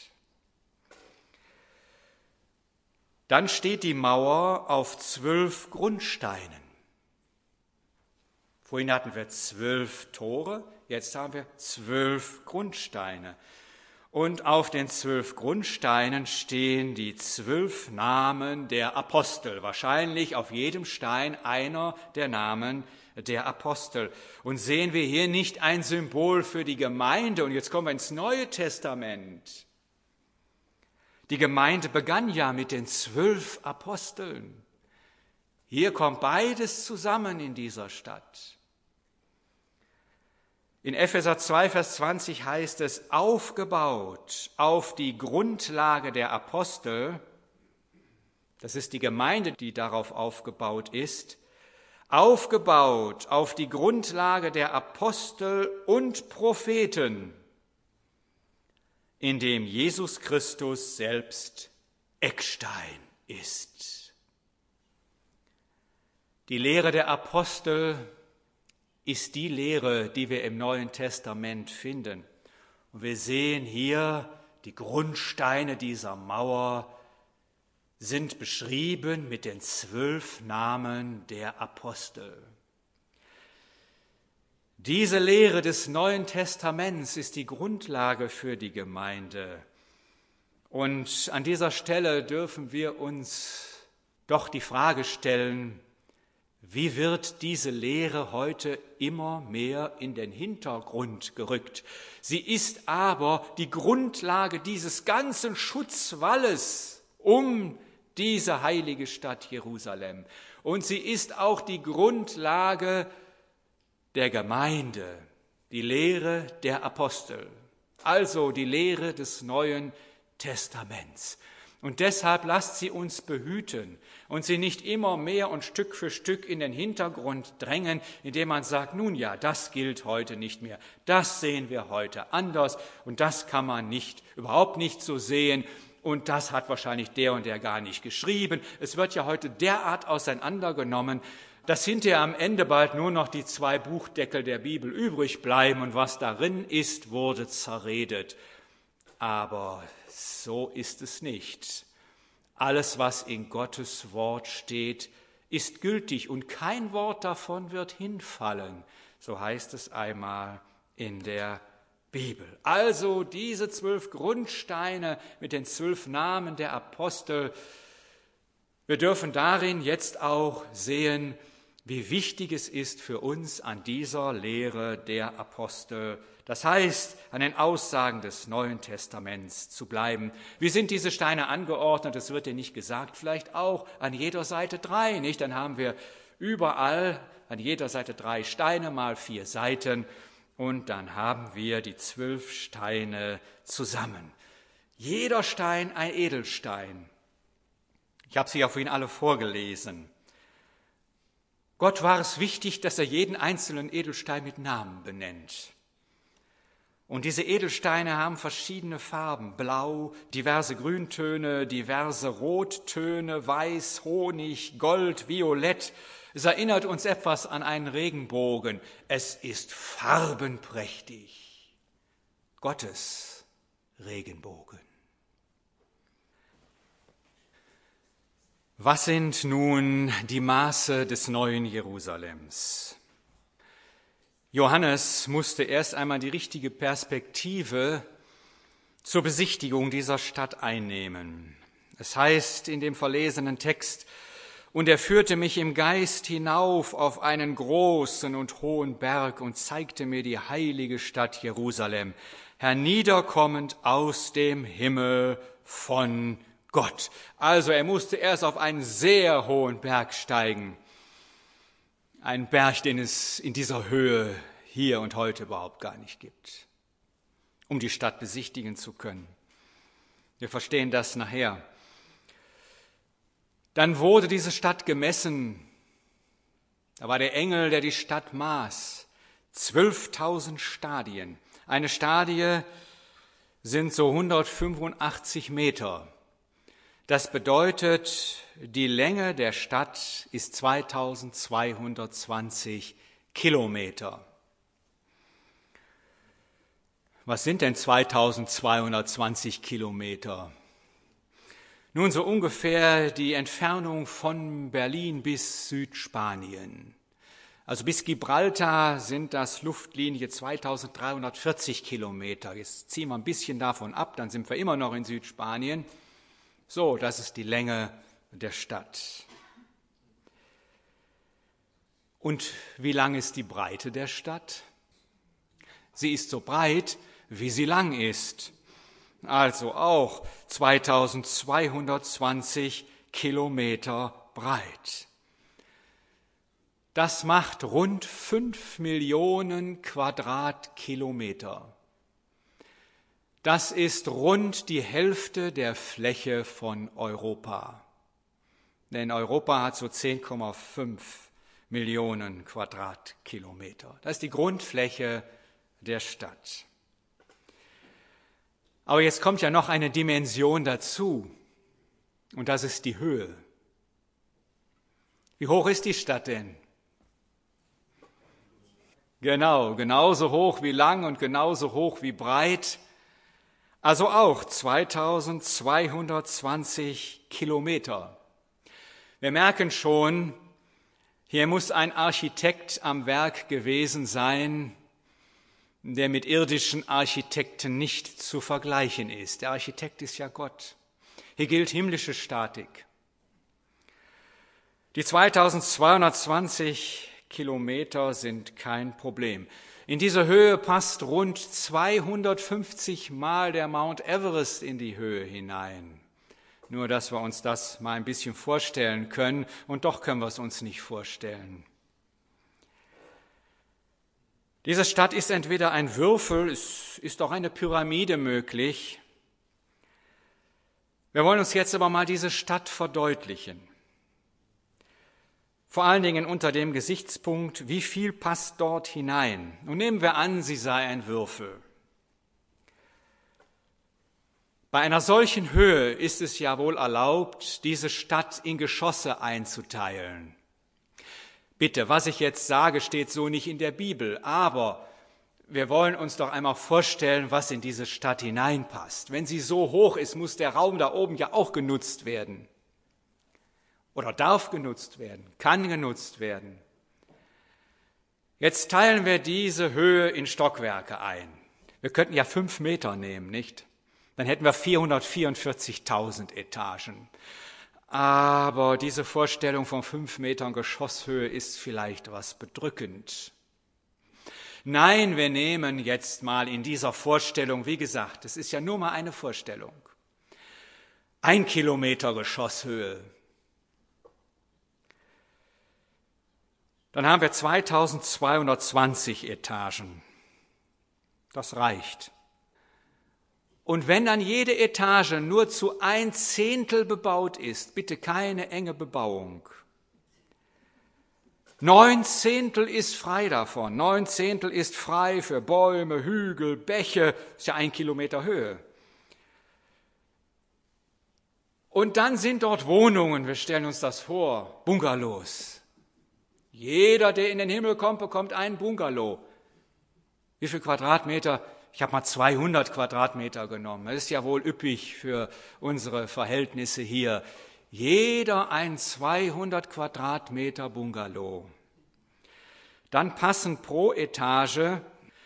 Dann steht die Mauer auf 12 Grundsteinen. Vorhin hatten wir 12 Tore, jetzt haben wir 12 Grundsteine. Und auf den 12 Grundsteinen stehen die 12 Namen der Apostel. Wahrscheinlich auf jedem Stein einer der Namen der Apostel. Und sehen wir hier nicht ein Symbol für die Gemeinde? Und jetzt kommen wir ins Neue Testament. Die Gemeinde begann ja mit den 12 Aposteln. Hier kommt beides zusammen in dieser Stadt. In Epheser 2, Vers 20 heißt es, aufgebaut auf die Grundlage der Apostel, das ist die Gemeinde, die darauf aufgebaut ist, aufgebaut auf die Grundlage der Apostel und Propheten, in dem Jesus Christus selbst Eckstein ist. Die Lehre der Apostel ist die Lehre, die wir im Neuen Testament finden. Und wir sehen hier, die Grundsteine dieser Mauer sind beschrieben mit den 12 Namen der Apostel. Diese Lehre des Neuen Testaments ist die Grundlage für die Gemeinde. Und an dieser Stelle dürfen wir uns doch die Frage stellen, wie wird diese Lehre heute immer mehr in den Hintergrund gerückt? Sie ist aber die Grundlage dieses ganzen Schutzwalles um diese heilige Stadt Jerusalem. Und sie ist auch die Grundlage der Gemeinde, die Lehre der Apostel, also die Lehre des Neuen Testaments. Und deshalb lasst sie uns behüten und sie nicht immer mehr und Stück für Stück in den Hintergrund drängen, indem man sagt, nun ja, das gilt heute nicht mehr, das sehen wir heute anders und das kann man überhaupt nicht so sehen und das hat wahrscheinlich der und der gar nicht geschrieben. Es wird ja heute derart auseinandergenommen, dass hinterher am Ende bald nur noch die 2 Buchdeckel der Bibel übrig bleiben und was darin ist, wurde zerredet. Aber so ist es nicht. Alles, was in Gottes Wort steht, ist gültig und kein Wort davon wird hinfallen. So heißt es einmal in der Bibel. Also diese 12 Grundsteine mit den 12 Namen der Apostel. Wir dürfen darin jetzt auch sehen, wie wichtig es ist für uns, an dieser Lehre der Apostel, das heißt, an den Aussagen des Neuen Testaments zu bleiben. Wie sind diese Steine angeordnet? Das wird dir nicht gesagt, vielleicht auch an jeder Seite 3, nicht? Dann haben wir überall an jeder Seite 3 Steine mal 4 Seiten und dann haben wir die 12 Steine zusammen. Jeder Stein ein Edelstein. Ich habe sie ja vorhin alle vorgelesen. Gott war es wichtig, dass er jeden einzelnen Edelstein mit Namen benennt. Und diese Edelsteine haben verschiedene Farben, blau, diverse Grüntöne, diverse Rottöne, weiß, Honig, Gold, Violett. Es erinnert uns etwas an einen Regenbogen. Es ist farbenprächtig. Gottes Regenbogen. Was sind nun die Maße des neuen Jerusalems? Johannes musste erst einmal die richtige Perspektive zur Besichtigung dieser Stadt einnehmen. Es heißt in dem verlesenen Text: Und er führte mich im Geist hinauf auf einen großen und hohen Berg und zeigte mir die heilige Stadt Jerusalem, herniederkommend aus dem Himmel von Gott. Also er musste erst auf einen sehr hohen Berg steigen. Ein Berg, den es in dieser Höhe hier und heute überhaupt gar nicht gibt, um die Stadt besichtigen zu können. Wir verstehen das nachher. Dann wurde diese Stadt gemessen. Da war der Engel, der die Stadt maß. 12.000 Stadien. Eine Stadie sind so 185 Meter. Das bedeutet, die Länge der Stadt ist 2220 Kilometer. Was sind denn 2220 Kilometer? Nun, so ungefähr die Entfernung von Berlin bis Südspanien. Also bis Gibraltar sind das Luftlinie 2340 Kilometer. Jetzt ziehen wir ein bisschen davon ab, dann sind wir immer noch in Südspanien. So, das ist die Länge der Stadt. Und wie lang ist die Breite der Stadt? Sie ist so breit, wie sie lang ist. Also auch 2220 Kilometer breit. Das macht rund 5 Millionen Quadratkilometer. Das ist rund die Hälfte der Fläche von Europa. Denn Europa hat so 10,5 Millionen Quadratkilometer. Das ist die Grundfläche der Stadt. Aber jetzt kommt ja noch eine Dimension dazu, und das ist die Höhe. Wie hoch ist die Stadt denn? Genau, genauso hoch wie lang und genauso hoch wie breit. Also auch 2220 Kilometer. Wir merken schon, hier muss ein Architekt am Werk gewesen sein, der mit irdischen Architekten nicht zu vergleichen ist. Der Architekt ist ja Gott. Hier gilt himmlische Statik. Die 2220 Kilometer sind kein Problem. In diese Höhe passt rund 250 Mal der Mount Everest in die Höhe hinein. Nur, dass wir uns das mal ein bisschen vorstellen können, und doch können wir es uns nicht vorstellen. Diese Stadt ist entweder ein Würfel, es ist auch eine Pyramide möglich. Wir wollen uns jetzt aber mal diese Stadt verdeutlichen. Vor allen Dingen unter dem Gesichtspunkt, wie viel passt dort hinein? Nun nehmen wir an, sie sei ein Würfel. Bei einer solchen Höhe ist es ja wohl erlaubt, diese Stadt in Geschosse einzuteilen. Bitte, was ich jetzt sage, steht so nicht in der Bibel, aber wir wollen uns doch einmal vorstellen, was in diese Stadt hineinpasst. Wenn sie so hoch ist, muss der Raum da oben ja auch genutzt werden. Oder darf genutzt werden, kann genutzt werden. Jetzt teilen wir diese Höhe in Stockwerke ein. Wir könnten ja 5 Meter nehmen, nicht? Dann hätten wir 444.000 Etagen. Aber diese Vorstellung von 5 Metern Geschosshöhe ist vielleicht was bedrückend. Nein, wir nehmen jetzt mal in dieser Vorstellung, wie gesagt, es ist ja nur mal eine Vorstellung, 1 Kilometer Geschosshöhe. Dann haben wir 2220 Etagen. Das reicht. Und wenn dann jede Etage nur zu 1/10 bebaut ist, bitte keine enge Bebauung. 9/10 ist frei davon. 9/10 ist frei für Bäume, Hügel, Bäche. Das ist ja 1 Kilometer Höhe. Und dann sind dort Wohnungen, wir stellen uns das vor, Bungalows. Jeder, der in den Himmel kommt, bekommt einen Bungalow. Wie viel Quadratmeter? Ich habe mal 200 Quadratmeter genommen. Das ist ja wohl üppig für unsere Verhältnisse hier Jeder ein 200 Quadratmeter Bungalow. Dann passen pro Etage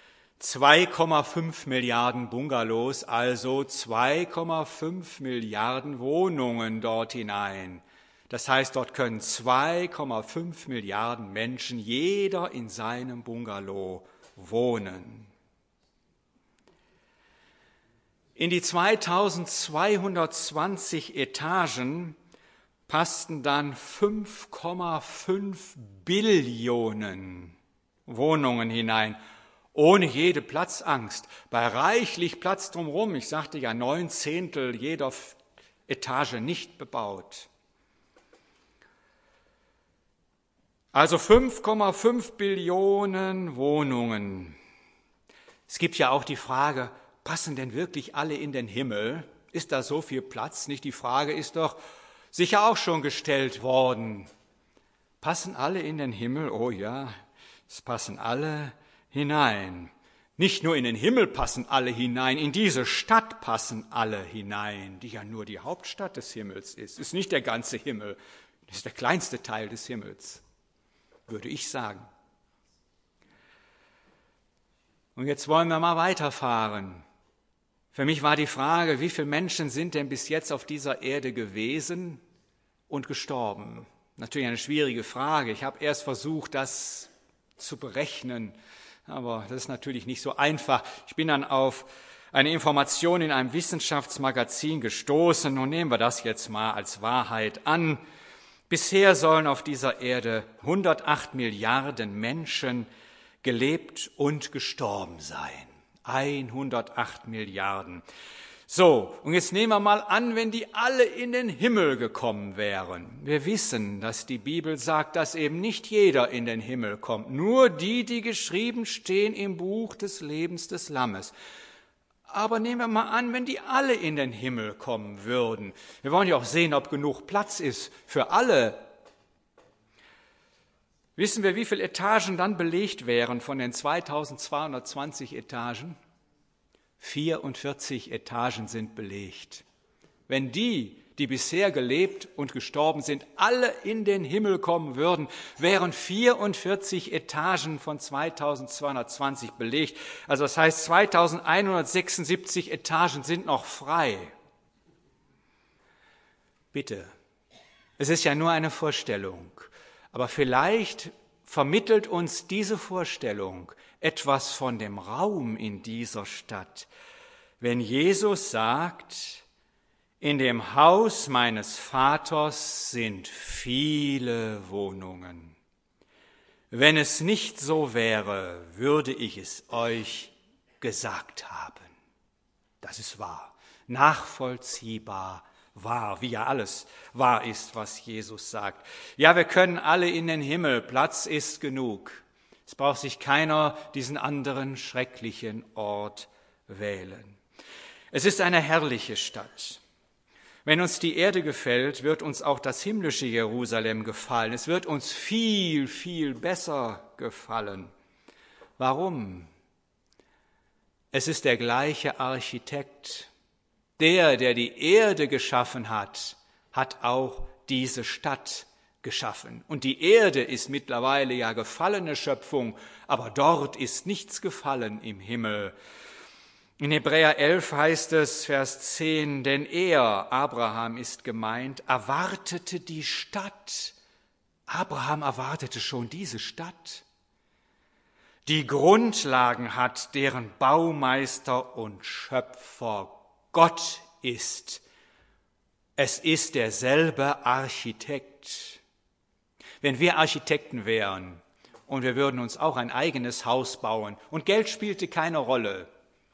2,5 Milliarden Bungalows, also 2,5 Milliarden Wohnungen dort hinein. Das heißt, dort können 2,5 Milliarden Menschen, jeder in seinem Bungalow, wohnen. In die 2220 Etagen passten dann 5,5 Billionen Wohnungen hinein, ohne jede Platzangst, bei reichlich Platz drumherum. Ich sagte ja, 9/10 jeder Etage nicht bebaut. Also 5,5 Billionen Wohnungen. Es gibt ja auch die Frage, passen denn wirklich alle in den Himmel? Ist da so viel Platz? Nicht? Die Frage ist doch sicher auch schon gestellt worden. Passen alle in den Himmel? Oh ja, es passen alle hinein. Nicht nur in den Himmel passen alle hinein, in diese Stadt passen alle hinein, die ja nur die Hauptstadt des Himmels ist. Ist nicht der ganze Himmel, ist der kleinste Teil des Himmels, würde ich sagen. Und jetzt wollen wir mal weiterfahren. Für mich war die Frage, wie viele Menschen sind denn bis jetzt auf dieser Erde gewesen und gestorben? Natürlich eine schwierige Frage. Ich habe erst versucht, das zu berechnen, aber das ist natürlich nicht so einfach. Ich bin dann auf eine Information in einem Wissenschaftsmagazin gestoßen und nehmen wir das jetzt mal als Wahrheit an. Bisher sollen auf dieser Erde 108 Milliarden Menschen gelebt und gestorben sein. 108 Milliarden. So, und jetzt nehmen wir mal an, wenn die alle in den Himmel gekommen wären. Wir wissen, dass die Bibel sagt, dass eben nicht jeder in den Himmel kommt, nur die, die geschrieben stehen im Buch des Lebens des Lammes. Aber nehmen wir mal an, wenn die alle in den Himmel kommen würden. Wir wollen ja auch sehen, ob genug Platz ist für alle. Wissen wir, wie viele Etagen dann belegt wären von den 2220 Etagen? 44 Etagen sind belegt. Wenn die bisher gelebt und gestorben sind, alle in den Himmel kommen würden, wären 44 Etagen von 2220 belegt. Also das heißt, 2176 Etagen sind noch frei. Bitte, es ist ja nur eine Vorstellung. Aber vielleicht vermittelt uns diese Vorstellung etwas von dem Raum in dieser Stadt. Wenn Jesus sagt, in dem Haus meines Vaters sind viele Wohnungen. Wenn es nicht so wäre, würde ich es euch gesagt haben. Das ist wahr, nachvollziehbar wahr, wie ja alles wahr ist, was Jesus sagt. Ja, wir können alle in den Himmel, Platz ist genug. Es braucht sich keiner diesen anderen schrecklichen Ort wählen. Es ist eine herrliche Stadt. Wenn uns die Erde gefällt, wird uns auch das himmlische Jerusalem gefallen. Es wird uns viel, viel besser gefallen. Warum? Es ist der gleiche Architekt. Der die Erde geschaffen hat, hat auch diese Stadt geschaffen. Und die Erde ist mittlerweile ja gefallene Schöpfung, aber dort ist nichts gefallen im Himmel. In Hebräer 11 heißt es, Vers 10, denn er, Abraham ist gemeint, erwartete die Stadt. Abraham erwartete schon diese Stadt, die Grundlagen hat, deren Baumeister und Schöpfer Gott ist. Es ist derselbe Architekt. Wenn wir Architekten wären und wir würden uns auch ein eigenes Haus bauen und Geld spielte keine Rolle,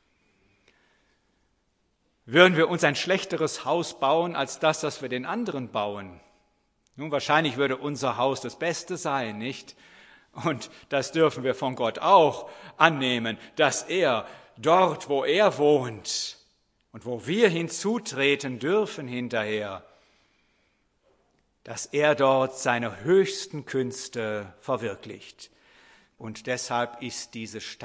würden wir uns ein schlechteres Haus bauen als das wir den anderen bauen? Nun, wahrscheinlich würde unser Haus das Beste sein, nicht? Und das dürfen wir von Gott auch annehmen, dass er dort, wo er wohnt und wo wir hinzutreten dürfen hinterher, dass er dort seine höchsten Künste verwirklicht. Und deshalb ist diese Stadt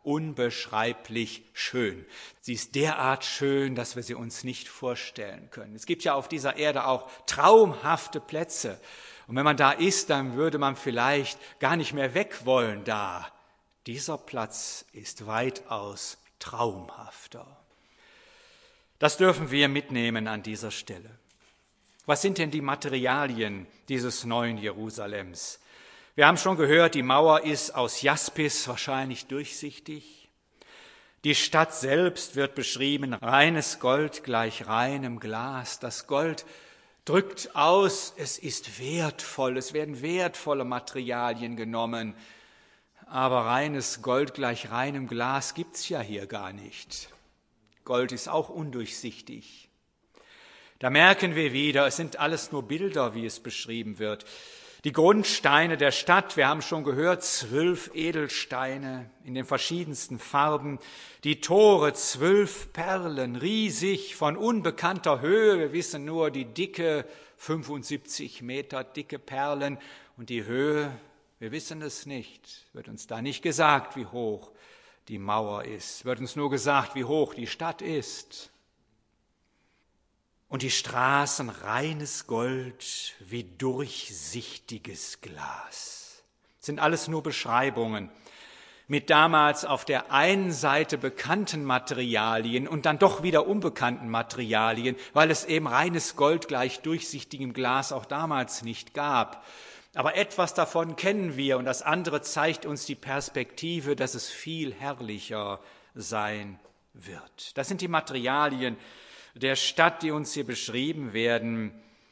unbeschreiblich schön. Sie ist derart schön, dass wir sie uns nicht vorstellen können. Es gibt ja auf dieser Erde auch traumhafte Plätze. Und wenn man da ist, dann würde man vielleicht gar nicht mehr weg wollen da. Dieser Platz ist weitaus traumhafter. Das dürfen wir mitnehmen an dieser Stelle. Was sind denn die Materialien dieses neuen Jerusalems? Wir haben schon gehört, die Mauer ist aus Jaspis, wahrscheinlich durchsichtig. Die Stadt selbst wird beschrieben, reines Gold gleich reinem Glas. Das Gold drückt aus, es ist wertvoll, es werden wertvolle Materialien genommen. Aber reines Gold gleich reinem Glas gibt's ja hier gar nicht. Gold ist auch undurchsichtig. Da merken wir wieder, es sind alles nur Bilder, wie es beschrieben wird. Die Grundsteine der Stadt, wir haben schon gehört, 12 Edelsteine in den verschiedensten Farben. Die Tore, 12 Perlen, riesig, von unbekannter Höhe. Wir wissen nur die Dicke, 75 Meter dicke Perlen. Und die Höhe, wir wissen es nicht. Wird uns da nicht gesagt, wie hoch die Mauer ist. Wird uns nur gesagt, wie hoch die Stadt ist. Und die Straßen reines Gold wie durchsichtiges Glas. Das sind alles nur Beschreibungen mit damals auf der einen Seite bekannten Materialien und dann doch wieder unbekannten Materialien, weil es eben reines Gold gleich durchsichtigem Glas auch damals nicht gab. Aber etwas davon kennen wir und das andere zeigt uns die Perspektive, dass es viel herrlicher sein wird. Das sind die Materialien der Stadt, die uns hier beschrieben werden.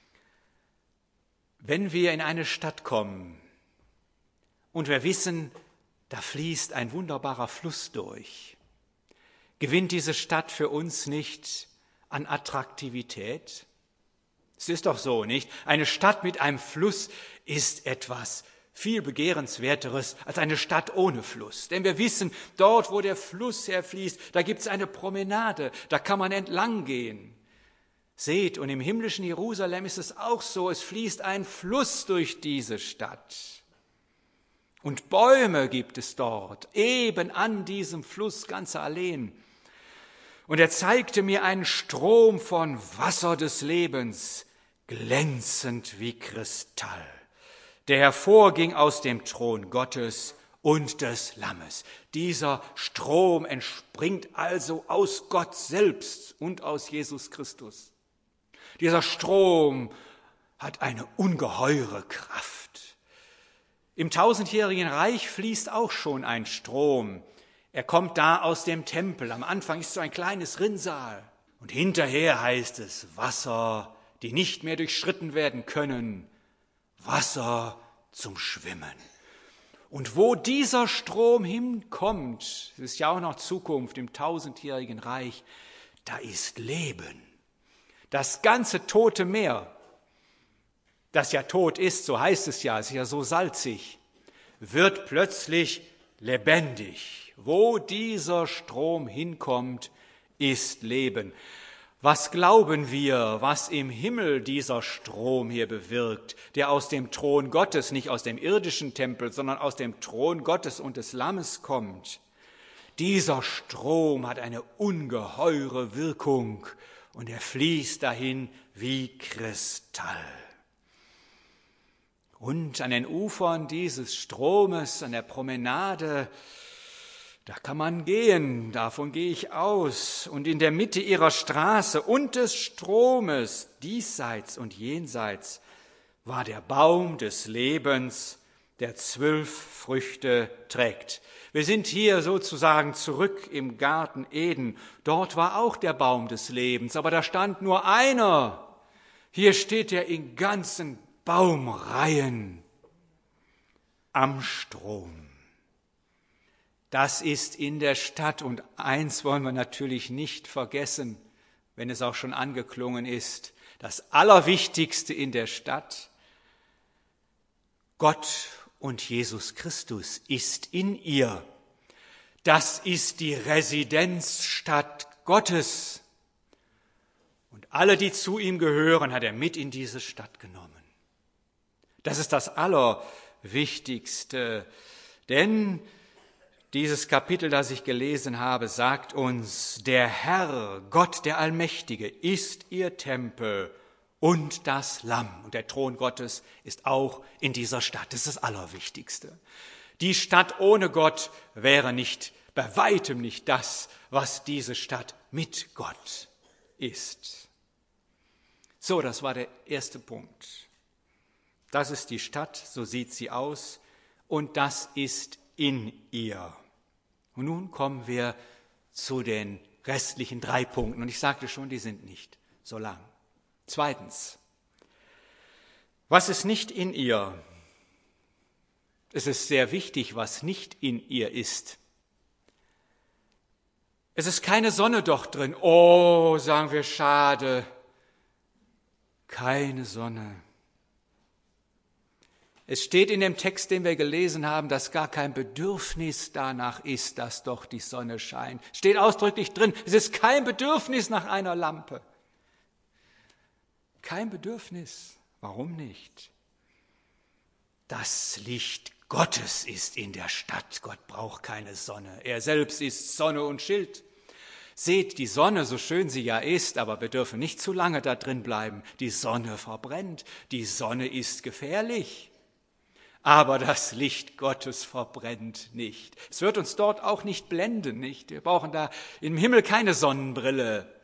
Wenn wir in eine Stadt kommen und wir wissen, da fließt ein wunderbarer Fluss durch, gewinnt diese Stadt für uns nicht an Attraktivität? Es ist doch so, nicht? Eine Stadt mit einem Fluss ist etwas viel Begehrenswerteres als eine Stadt ohne Fluss. Denn wir wissen, dort, wo der Fluss herfließt, da gibt es eine Promenade, da kann man entlang gehen. Seht, und im himmlischen Jerusalem ist es auch so, es fließt ein Fluss durch diese Stadt. Und Bäume gibt es dort, eben an diesem Fluss, ganze Alleen. Und er zeigte mir einen Strom von Wasser des Lebens, glänzend wie Kristall, der hervorging aus dem Thron Gottes und des Lammes. Dieser Strom entspringt also aus Gott selbst und aus Jesus Christus. Dieser Strom hat eine ungeheure Kraft. Im 1000-jährigen Reich fließt auch schon ein Strom. Er kommt da aus dem Tempel. Am Anfang ist so ein kleines Rinnsal. Und hinterher heißt es Wasser, die nicht mehr durchschritten werden können. Wasser zum Schwimmen. Und wo dieser Strom hinkommt, es ist ja auch noch Zukunft im 1000-jährigen Reich, da ist Leben. Das ganze Tote Meer, das ja tot ist, so heißt es ja so salzig, wird plötzlich lebendig. Wo dieser Strom hinkommt, ist Leben. Was glauben wir, was im Himmel dieser Strom hier bewirkt, der aus dem Thron Gottes, nicht aus dem irdischen Tempel, sondern aus dem Thron Gottes und des Lammes kommt? Dieser Strom hat eine ungeheure Wirkung und er fließt dahin wie Kristall. Und an den Ufern dieses Stromes, an der Promenade, da kann man gehen, davon gehe ich aus. Und in der Mitte ihrer Straße und des Stromes, diesseits und jenseits, war der Baum des Lebens, der 12 Früchte trägt. Wir sind hier sozusagen zurück im Garten Eden. Dort war auch der Baum des Lebens, aber da stand nur einer. Hier steht er in ganzen Baumreihen am Strom. Das ist in der Stadt und eins wollen wir natürlich nicht vergessen, wenn es auch schon angeklungen ist, das Allerwichtigste in der Stadt, Gott und Jesus Christus ist in ihr. Das ist die Residenzstadt Gottes. Und alle, die zu ihm gehören, hat er mit in diese Stadt genommen. Das ist das Allerwichtigste, denn Dieses Kapitel, das ich gelesen habe, sagt uns, der Herr, Gott der Allmächtige, ist ihr Tempel und das Lamm. Und der Thron Gottes ist auch in dieser Stadt. Das ist das Allerwichtigste. Die Stadt ohne Gott wäre bei weitem nicht das, was diese Stadt mit Gott ist. So, das war der erste Punkt. Das ist die Stadt, so sieht sie aus, und das ist in ihr. Und nun kommen wir zu den restlichen 3 Punkten. Und ich sagte schon, die sind nicht so lang. Zweitens, was ist nicht in ihr? Es ist sehr wichtig, was nicht in ihr ist. Es ist keine Sonne doch drin. Oh, sagen wir, schade. Keine Sonne. Es steht in dem Text, den wir gelesen haben, dass gar kein Bedürfnis danach ist, dass doch die Sonne scheint. Steht ausdrücklich drin, es ist kein Bedürfnis nach einer Lampe. Kein Bedürfnis. Warum nicht? Das Licht Gottes ist in der Stadt. Gott braucht keine Sonne. Er selbst ist Sonne und Schild. Seht, die Sonne, so schön sie ja ist, aber wir dürfen nicht zu lange da drin bleiben. Die Sonne verbrennt. Die Sonne ist gefährlich. Aber das Licht Gottes verbrennt nicht. Es wird uns dort auch nicht blenden, nicht? Wir brauchen da im Himmel keine Sonnenbrille.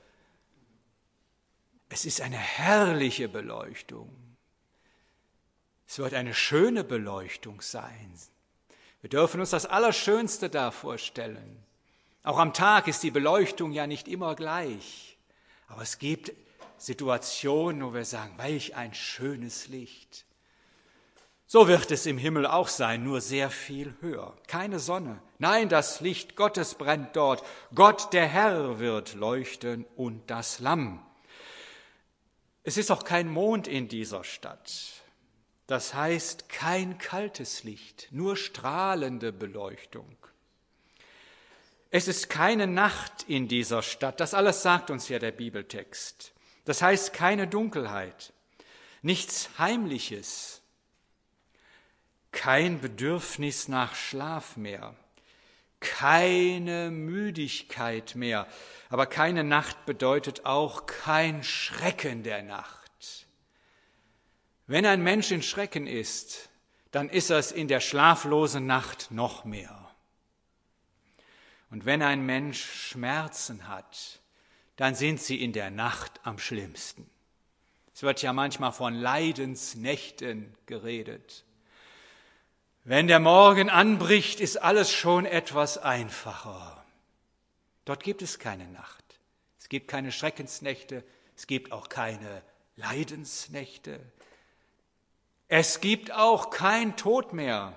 Es ist eine herrliche Beleuchtung. Es wird eine schöne Beleuchtung sein. Wir dürfen uns das Allerschönste da vorstellen. Auch am Tag ist die Beleuchtung ja nicht immer gleich. Aber es gibt Situationen, wo wir sagen, welch ein schönes Licht. So wird es im Himmel auch sein, nur sehr viel höher. Keine Sonne. Nein, das Licht Gottes brennt dort. Gott, der Herr, wird leuchten und das Lamm. Es ist auch kein Mond in dieser Stadt. Das heißt, kein kaltes Licht, nur strahlende Beleuchtung. Es ist keine Nacht in dieser Stadt. Das alles sagt uns ja der Bibeltext. Das heißt, keine Dunkelheit, nichts Heimliches. Kein Bedürfnis nach Schlaf mehr, keine Müdigkeit mehr, aber keine Nacht bedeutet auch kein Schrecken der Nacht. Wenn ein Mensch in Schrecken ist, dann ist er es in der schlaflosen Nacht noch mehr. Und wenn ein Mensch Schmerzen hat, dann sind sie in der Nacht am schlimmsten. Es wird ja manchmal von Leidensnächten geredet. Wenn der Morgen anbricht, ist alles schon etwas einfacher. Dort gibt es keine Nacht. Es gibt keine Schreckensnächte. Es gibt auch keine Leidensnächte. Es gibt auch kein Tod mehr.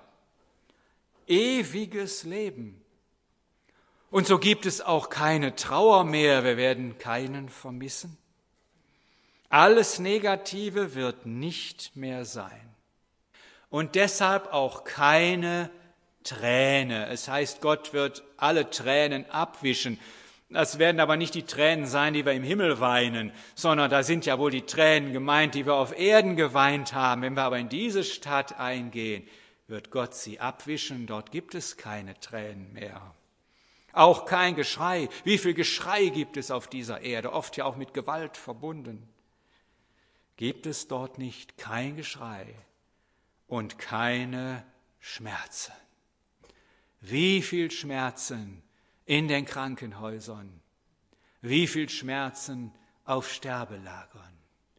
Ewiges Leben. Und so gibt es auch keine Trauer mehr. Wir werden keinen vermissen. Alles Negative wird nicht mehr sein. Und deshalb auch keine Träne. Es heißt, Gott wird alle Tränen abwischen. Das werden aber nicht die Tränen sein, die wir im Himmel weinen, sondern da sind ja wohl die Tränen gemeint, die wir auf Erden geweint haben. Wenn wir aber in diese Stadt eingehen, wird Gott sie abwischen. Dort gibt es keine Tränen mehr. Auch kein Geschrei. Wie viel Geschrei gibt es auf dieser Erde? Oft ja auch mit Gewalt verbunden. Gibt es dort nicht kein Geschrei? Und keine Schmerzen. Wie viel Schmerzen in den Krankenhäusern, wie viel Schmerzen auf Sterbelagern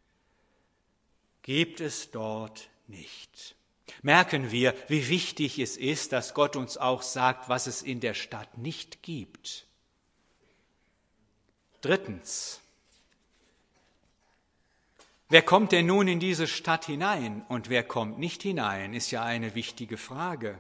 gibt es dort nicht. Merken wir, wie wichtig es ist, dass Gott uns auch sagt, was es in der Stadt nicht gibt. Drittens. Wer kommt denn nun in diese Stadt hinein und wer kommt nicht hinein, ist ja eine wichtige Frage.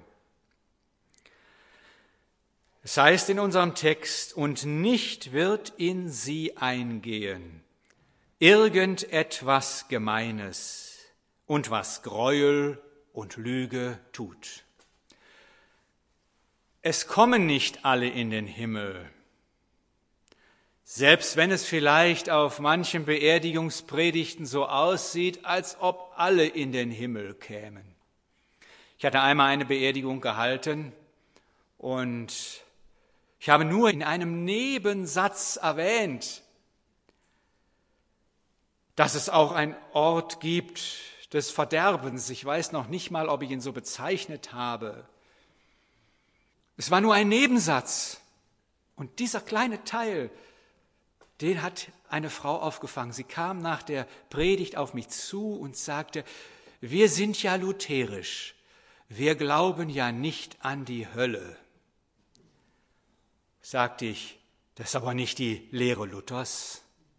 Es heißt in unserem Text, und nicht wird in sie eingehen irgendetwas Gemeines und was Gräuel und Lüge tut. Es kommen nicht alle in den Himmel. Selbst wenn es vielleicht auf manchen Beerdigungspredigten so aussieht, als ob alle in den Himmel kämen. Ich hatte einmal eine Beerdigung gehalten Und ich habe nur in einem Nebensatz erwähnt, dass es auch einen Ort gibt des Verderbens. Ich weiß noch nicht mal, ob ich ihn so bezeichnet habe. Es war nur ein Nebensatz. Und dieser kleine Teil, den hat eine Frau aufgefangen. Sie kam nach der Predigt auf mich zu und sagte, wir sind ja lutherisch, wir glauben ja nicht an die Hölle. Sagte ich, das ist aber nicht die Lehre Luthers.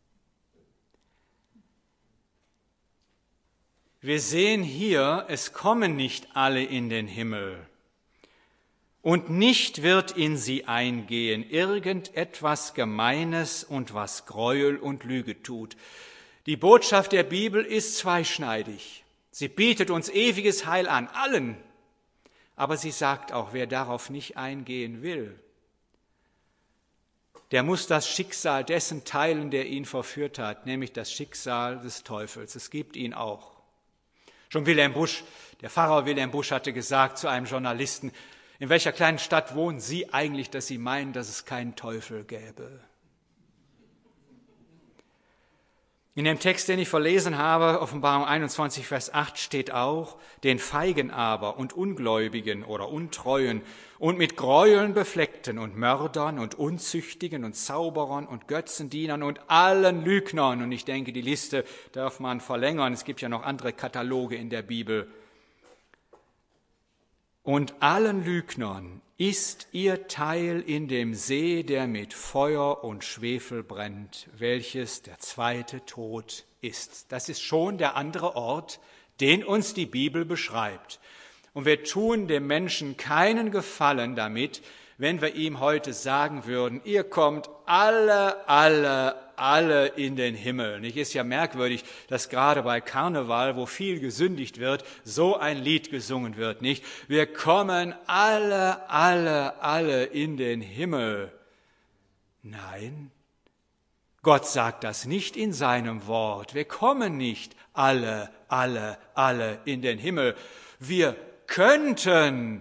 Wir sehen hier, es kommen nicht alle in den Himmel. Und nicht wird in sie eingehen irgendetwas Gemeines und was Gräuel und Lüge tut. Die Botschaft der Bibel ist zweischneidig. Sie bietet uns ewiges Heil an, allen. Aber sie sagt auch, wer darauf nicht eingehen will, der muss das Schicksal dessen teilen, der ihn verführt hat, nämlich das Schicksal des Teufels. Es gibt ihn auch. Schon Wilhelm Busch, der Pfarrer Wilhelm Busch hatte gesagt zu einem Journalisten, in welcher kleinen Stadt wohnen Sie eigentlich, dass Sie meinen, dass es keinen Teufel gäbe? In dem Text, den ich verlesen habe, Offenbarung 21, Vers 8, steht auch, den Feigen aber und Ungläubigen oder Untreuen und mit Gräueln befleckten und Mördern und Unzüchtigen und Zauberern und Götzendienern und allen Lügnern. Und ich denke, die Liste darf man verlängern. Es gibt ja noch andere Kataloge in der Bibel. Und allen Lügnern ist ihr Teil in dem See, der mit Feuer und Schwefel brennt, welches der zweite Tod ist. Das ist schon der andere Ort, den uns die Bibel beschreibt. Und wir tun dem Menschen keinen Gefallen damit, wenn wir ihm heute sagen würden, ihr kommt alle in den Himmel. Nicht? Ist ja merkwürdig, dass gerade bei Karneval, wo viel gesündigt wird, so ein Lied gesungen wird, nicht? Wir kommen alle in den Himmel. Nein, Gott sagt das nicht in seinem Wort. Wir kommen nicht alle in den Himmel. Wir könnten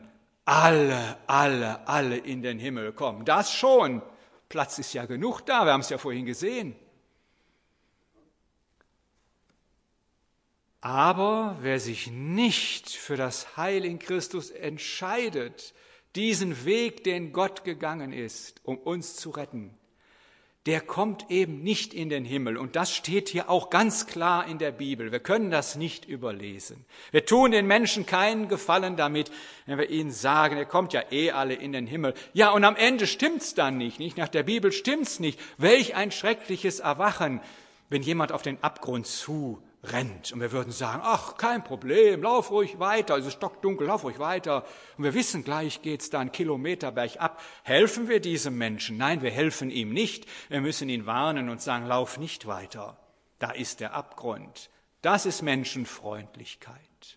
alle in den Himmel kommen. Das schon. Platz ist ja genug da, wir haben es ja vorhin gesehen. Aber wer sich nicht für das Heil in Christus entscheidet, diesen Weg, den Gott gegangen ist, um uns zu retten, der kommt eben nicht in den Himmel. Und das steht hier auch ganz klar in der Bibel. Wir können das nicht überlesen. Wir tun den Menschen keinen Gefallen damit, wenn wir ihnen sagen, er kommt ja alle in den Himmel. Ja, und am Ende stimmt's dann nicht? Nach der Bibel stimmt's nicht. Welch ein schreckliches Erwachen, wenn jemand auf den Abgrund zurennt. Und wir würden sagen, ach, kein Problem, lauf ruhig weiter, es ist stockdunkel, lauf ruhig weiter. Und wir wissen, gleich geht's da einen Kilometer bergab. Helfen wir diesem Menschen? Nein, wir helfen ihm nicht. Wir müssen ihn warnen und sagen, lauf nicht weiter. Da ist der Abgrund. Das ist Menschenfreundlichkeit.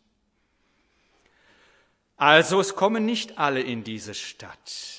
Also, es kommen nicht alle in diese Stadt.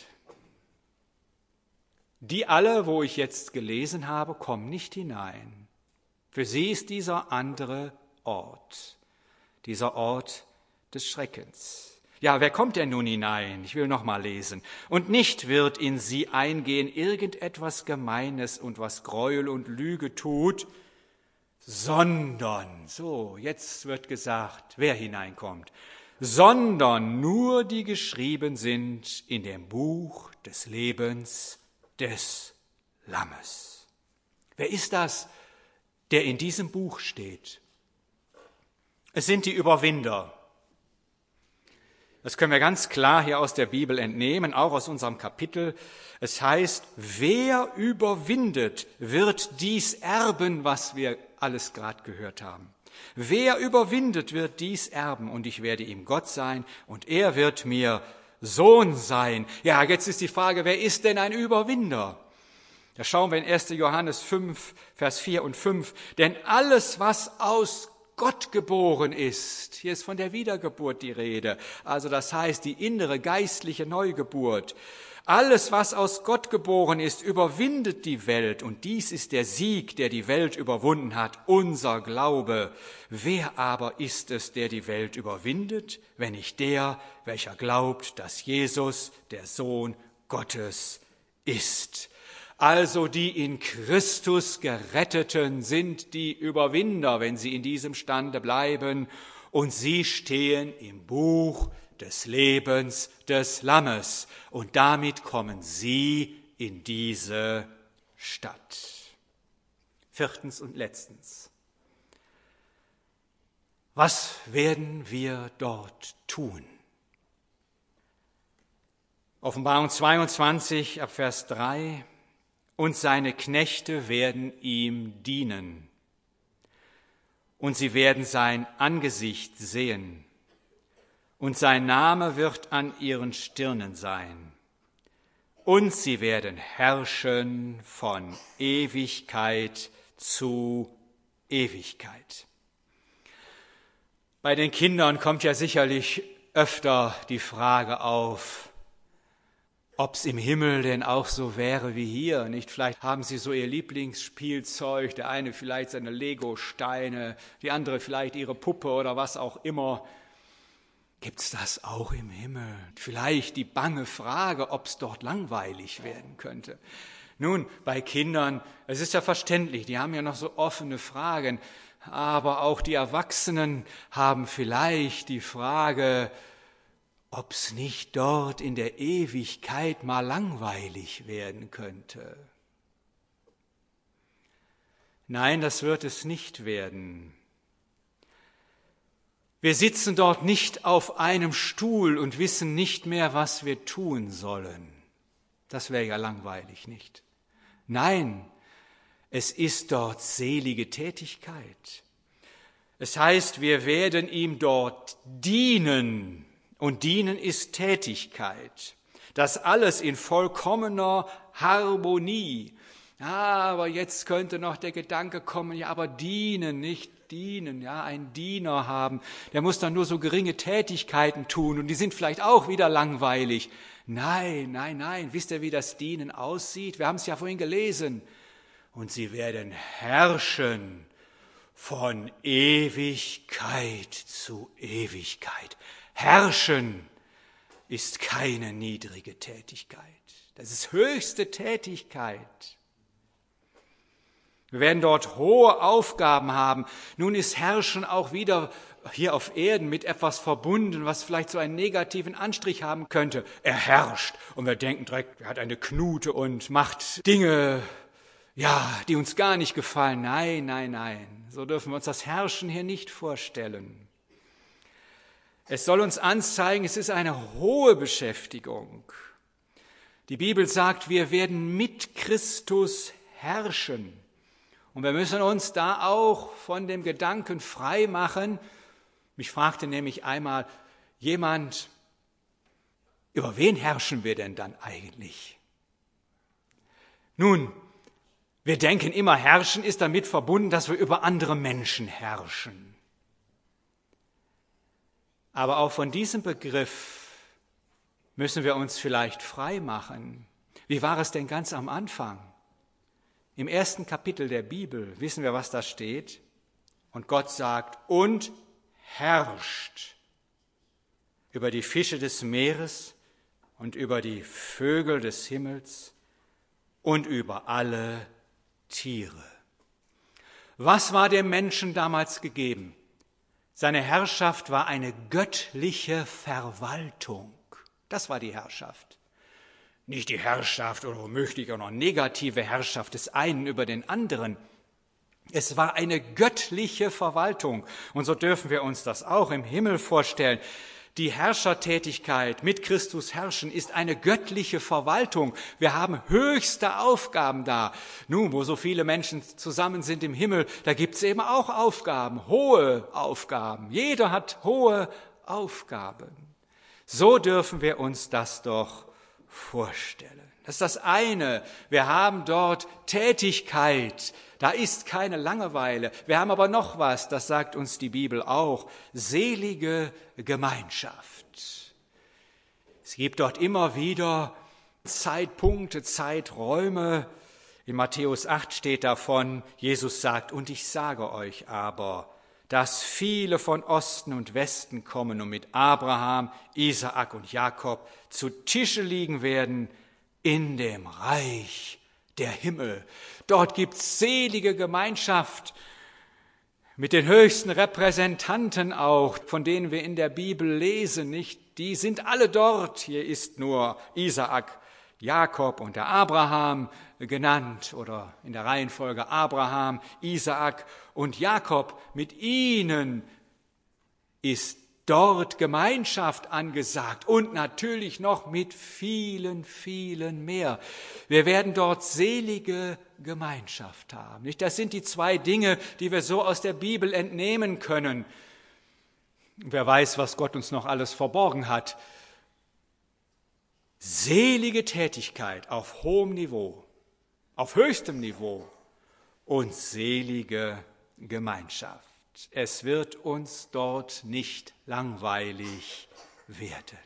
Die alle, wo ich jetzt gelesen habe, kommen nicht hinein. Für sie ist dieser andere Ort, dieser Ort des Schreckens. Ja, wer kommt denn nun hinein? Ich will noch mal lesen. Und nicht wird in sie eingehen irgendetwas Gemeines und was Gräuel und Lüge tut, sondern, so, jetzt wird gesagt, wer hineinkommt, sondern nur die geschrieben sind in dem Buch des Lebens des Lammes. Wer ist das, der in diesem Buch steht? Es sind die Überwinder. Das können wir ganz klar hier aus der Bibel entnehmen, auch aus unserem Kapitel. Es heißt, wer überwindet, wird dies erben, was wir alles gerade gehört haben. Wer überwindet, wird dies erben, und ich werde ihm Gott sein, und er wird mir Sohn sein. Ja, jetzt ist die Frage, wer ist denn ein Überwinder? Da schauen wir in 1. Johannes 5, Vers 4 und 5. Denn alles, was aus Gott geboren ist. Hier ist von der Wiedergeburt die Rede. Also das heißt, die innere geistliche Neugeburt. Alles, was aus Gott geboren ist, überwindet die Welt. Und dies ist der Sieg, der die Welt überwunden hat, unser Glaube. Wer aber ist es, der die Welt überwindet, wenn nicht der, welcher glaubt, dass Jesus der Sohn Gottes ist? Also die in Christus Geretteten sind die Überwinder, wenn sie in diesem Stande bleiben, und sie stehen im Buch des Lebens des Lammes, und damit kommen sie in diese Stadt. Viertens und letztens. Was werden wir dort tun? Offenbarung 22 ab Vers 3. Und seine Knechte werden ihm dienen, und sie werden sein Angesicht sehen, und sein Name wird an ihren Stirnen sein, und sie werden herrschen von Ewigkeit zu Ewigkeit. Bei den Kindern kommt ja sicherlich öfter die Frage auf, ob es im Himmel denn auch so wäre wie hier. Nicht? Vielleicht haben sie so ihr Lieblingsspielzeug, der eine vielleicht seine Lego-Steine, die andere vielleicht ihre Puppe oder was auch immer. Gibt es das auch im Himmel? Vielleicht die bange Frage, ob es dort langweilig werden könnte. Nun, bei Kindern, es ist ja verständlich, die haben ja noch so offene Fragen, aber auch die Erwachsenen haben vielleicht die Frage, ob es nicht dort in der Ewigkeit mal langweilig werden könnte. Nein, das wird es nicht werden. Wir sitzen dort nicht auf einem Stuhl und wissen nicht mehr, was wir tun sollen. Das wäre ja langweilig, nicht? Nein, es ist dort selige Tätigkeit. Es heißt, wir werden ihm dort dienen. Und dienen ist Tätigkeit. Das alles in vollkommener Harmonie. Ja, aber jetzt könnte noch der Gedanke kommen, ja, aber dienen, nicht dienen, ja, einen Diener haben, der muss dann nur so geringe Tätigkeiten tun und die sind vielleicht auch wieder langweilig. Nein, nein, nein, wisst ihr, wie das Dienen aussieht? Wir haben es ja vorhin gelesen. Und sie werden herrschen von Ewigkeit zu Ewigkeit. Herrschen ist keine niedrige Tätigkeit. Das ist höchste Tätigkeit. Wir werden dort hohe Aufgaben haben. Nun ist Herrschen auch wieder hier auf Erden mit etwas verbunden, was vielleicht so einen negativen Anstrich haben könnte. Er herrscht und wir denken direkt, er hat eine Knute und macht Dinge, ja, die uns gar nicht gefallen. Nein, nein, nein. So dürfen wir uns das Herrschen hier nicht vorstellen. Es soll uns anzeigen, es ist eine hohe Beschäftigung. Die Bibel sagt, wir werden mit Christus herrschen. Und wir müssen uns da auch von dem Gedanken frei machen. Mich fragte nämlich einmal jemand, über wen herrschen wir denn dann eigentlich? Nun, wir denken immer, herrschen ist damit verbunden, dass wir über andere Menschen herrschen. Aber auch von diesem Begriff müssen wir uns vielleicht frei machen. Wie war es denn ganz am Anfang? Im 1. Kapitel der Bibel wissen wir, was da steht. Und Gott sagt, und herrscht über die Fische des Meeres und über die Vögel des Himmels und über alle Tiere. Was war dem Menschen damals gegeben? Seine Herrschaft war eine göttliche Verwaltung. Das war die Herrschaft. Nicht die Herrschaft oder womöglich auch noch negative Herrschaft des einen über den anderen. Es war eine göttliche Verwaltung. Und so dürfen wir uns das auch im Himmel vorstellen. Die Herrschertätigkeit mit Christus herrschen ist eine göttliche Verwaltung. Wir haben höchste Aufgaben da. Nun, wo so viele Menschen zusammen sind im Himmel, da gibt es eben auch Aufgaben, hohe Aufgaben. Jeder hat hohe Aufgaben. So dürfen wir uns das doch vorstellen. Das ist das eine. Wir haben dort Tätigkeit. Da ist keine Langeweile. Wir haben aber noch was, das sagt uns die Bibel auch, selige Gemeinschaft. Es gibt dort immer wieder Zeitpunkte, Zeiträume. In Matthäus 8 steht davon, Jesus sagt, und ich sage euch aber, dass viele von Osten und Westen kommen und mit Abraham, Isaak und Jakob zu Tische liegen werden in dem Reich der Himmel. Dort gibt's selige Gemeinschaft mit den höchsten Repräsentanten auch, von denen wir in der Bibel lesen, nicht? Die sind alle dort. Hier ist nur Isaak, Jakob und der Abraham genannt oder in der Reihenfolge Abraham, Isaak und Jakob. Mit ihnen ist dort Gemeinschaft angesagt und natürlich noch mit vielen, vielen mehr. Wir werden dort selige Gemeinschaft haben. Nicht? Das sind die zwei Dinge, die wir so aus der Bibel entnehmen können. Wer weiß, was Gott uns noch alles verborgen hat. Selige Tätigkeit auf hohem Niveau, auf höchstem Niveau und selige Gemeinschaft. Es wird uns dort nicht langweilig werden.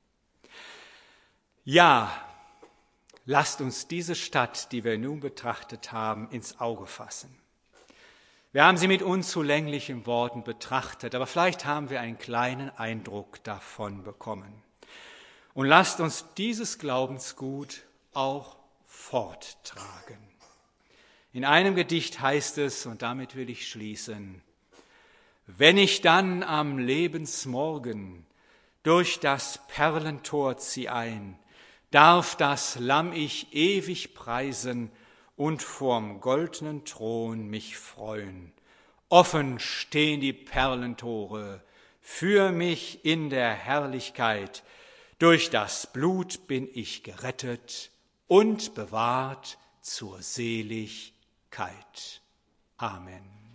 Ja, lasst uns diese Stadt, die wir nun betrachtet haben, ins Auge fassen. Wir haben sie mit unzulänglichen Worten betrachtet, aber vielleicht haben wir einen kleinen Eindruck davon bekommen. Und lasst uns dieses Glaubensgut auch forttragen. In einem Gedicht heißt es, und damit will ich schließen, wenn ich dann am Lebensmorgen durch das Perlentor zieh ein, darf das Lamm ich ewig preisen und vorm goldenen Thron mich freuen. Offen stehen die Perlentore für mich in der Herrlichkeit. Durch das Blut bin ich gerettet und bewahrt zur Seligkeit. Amen.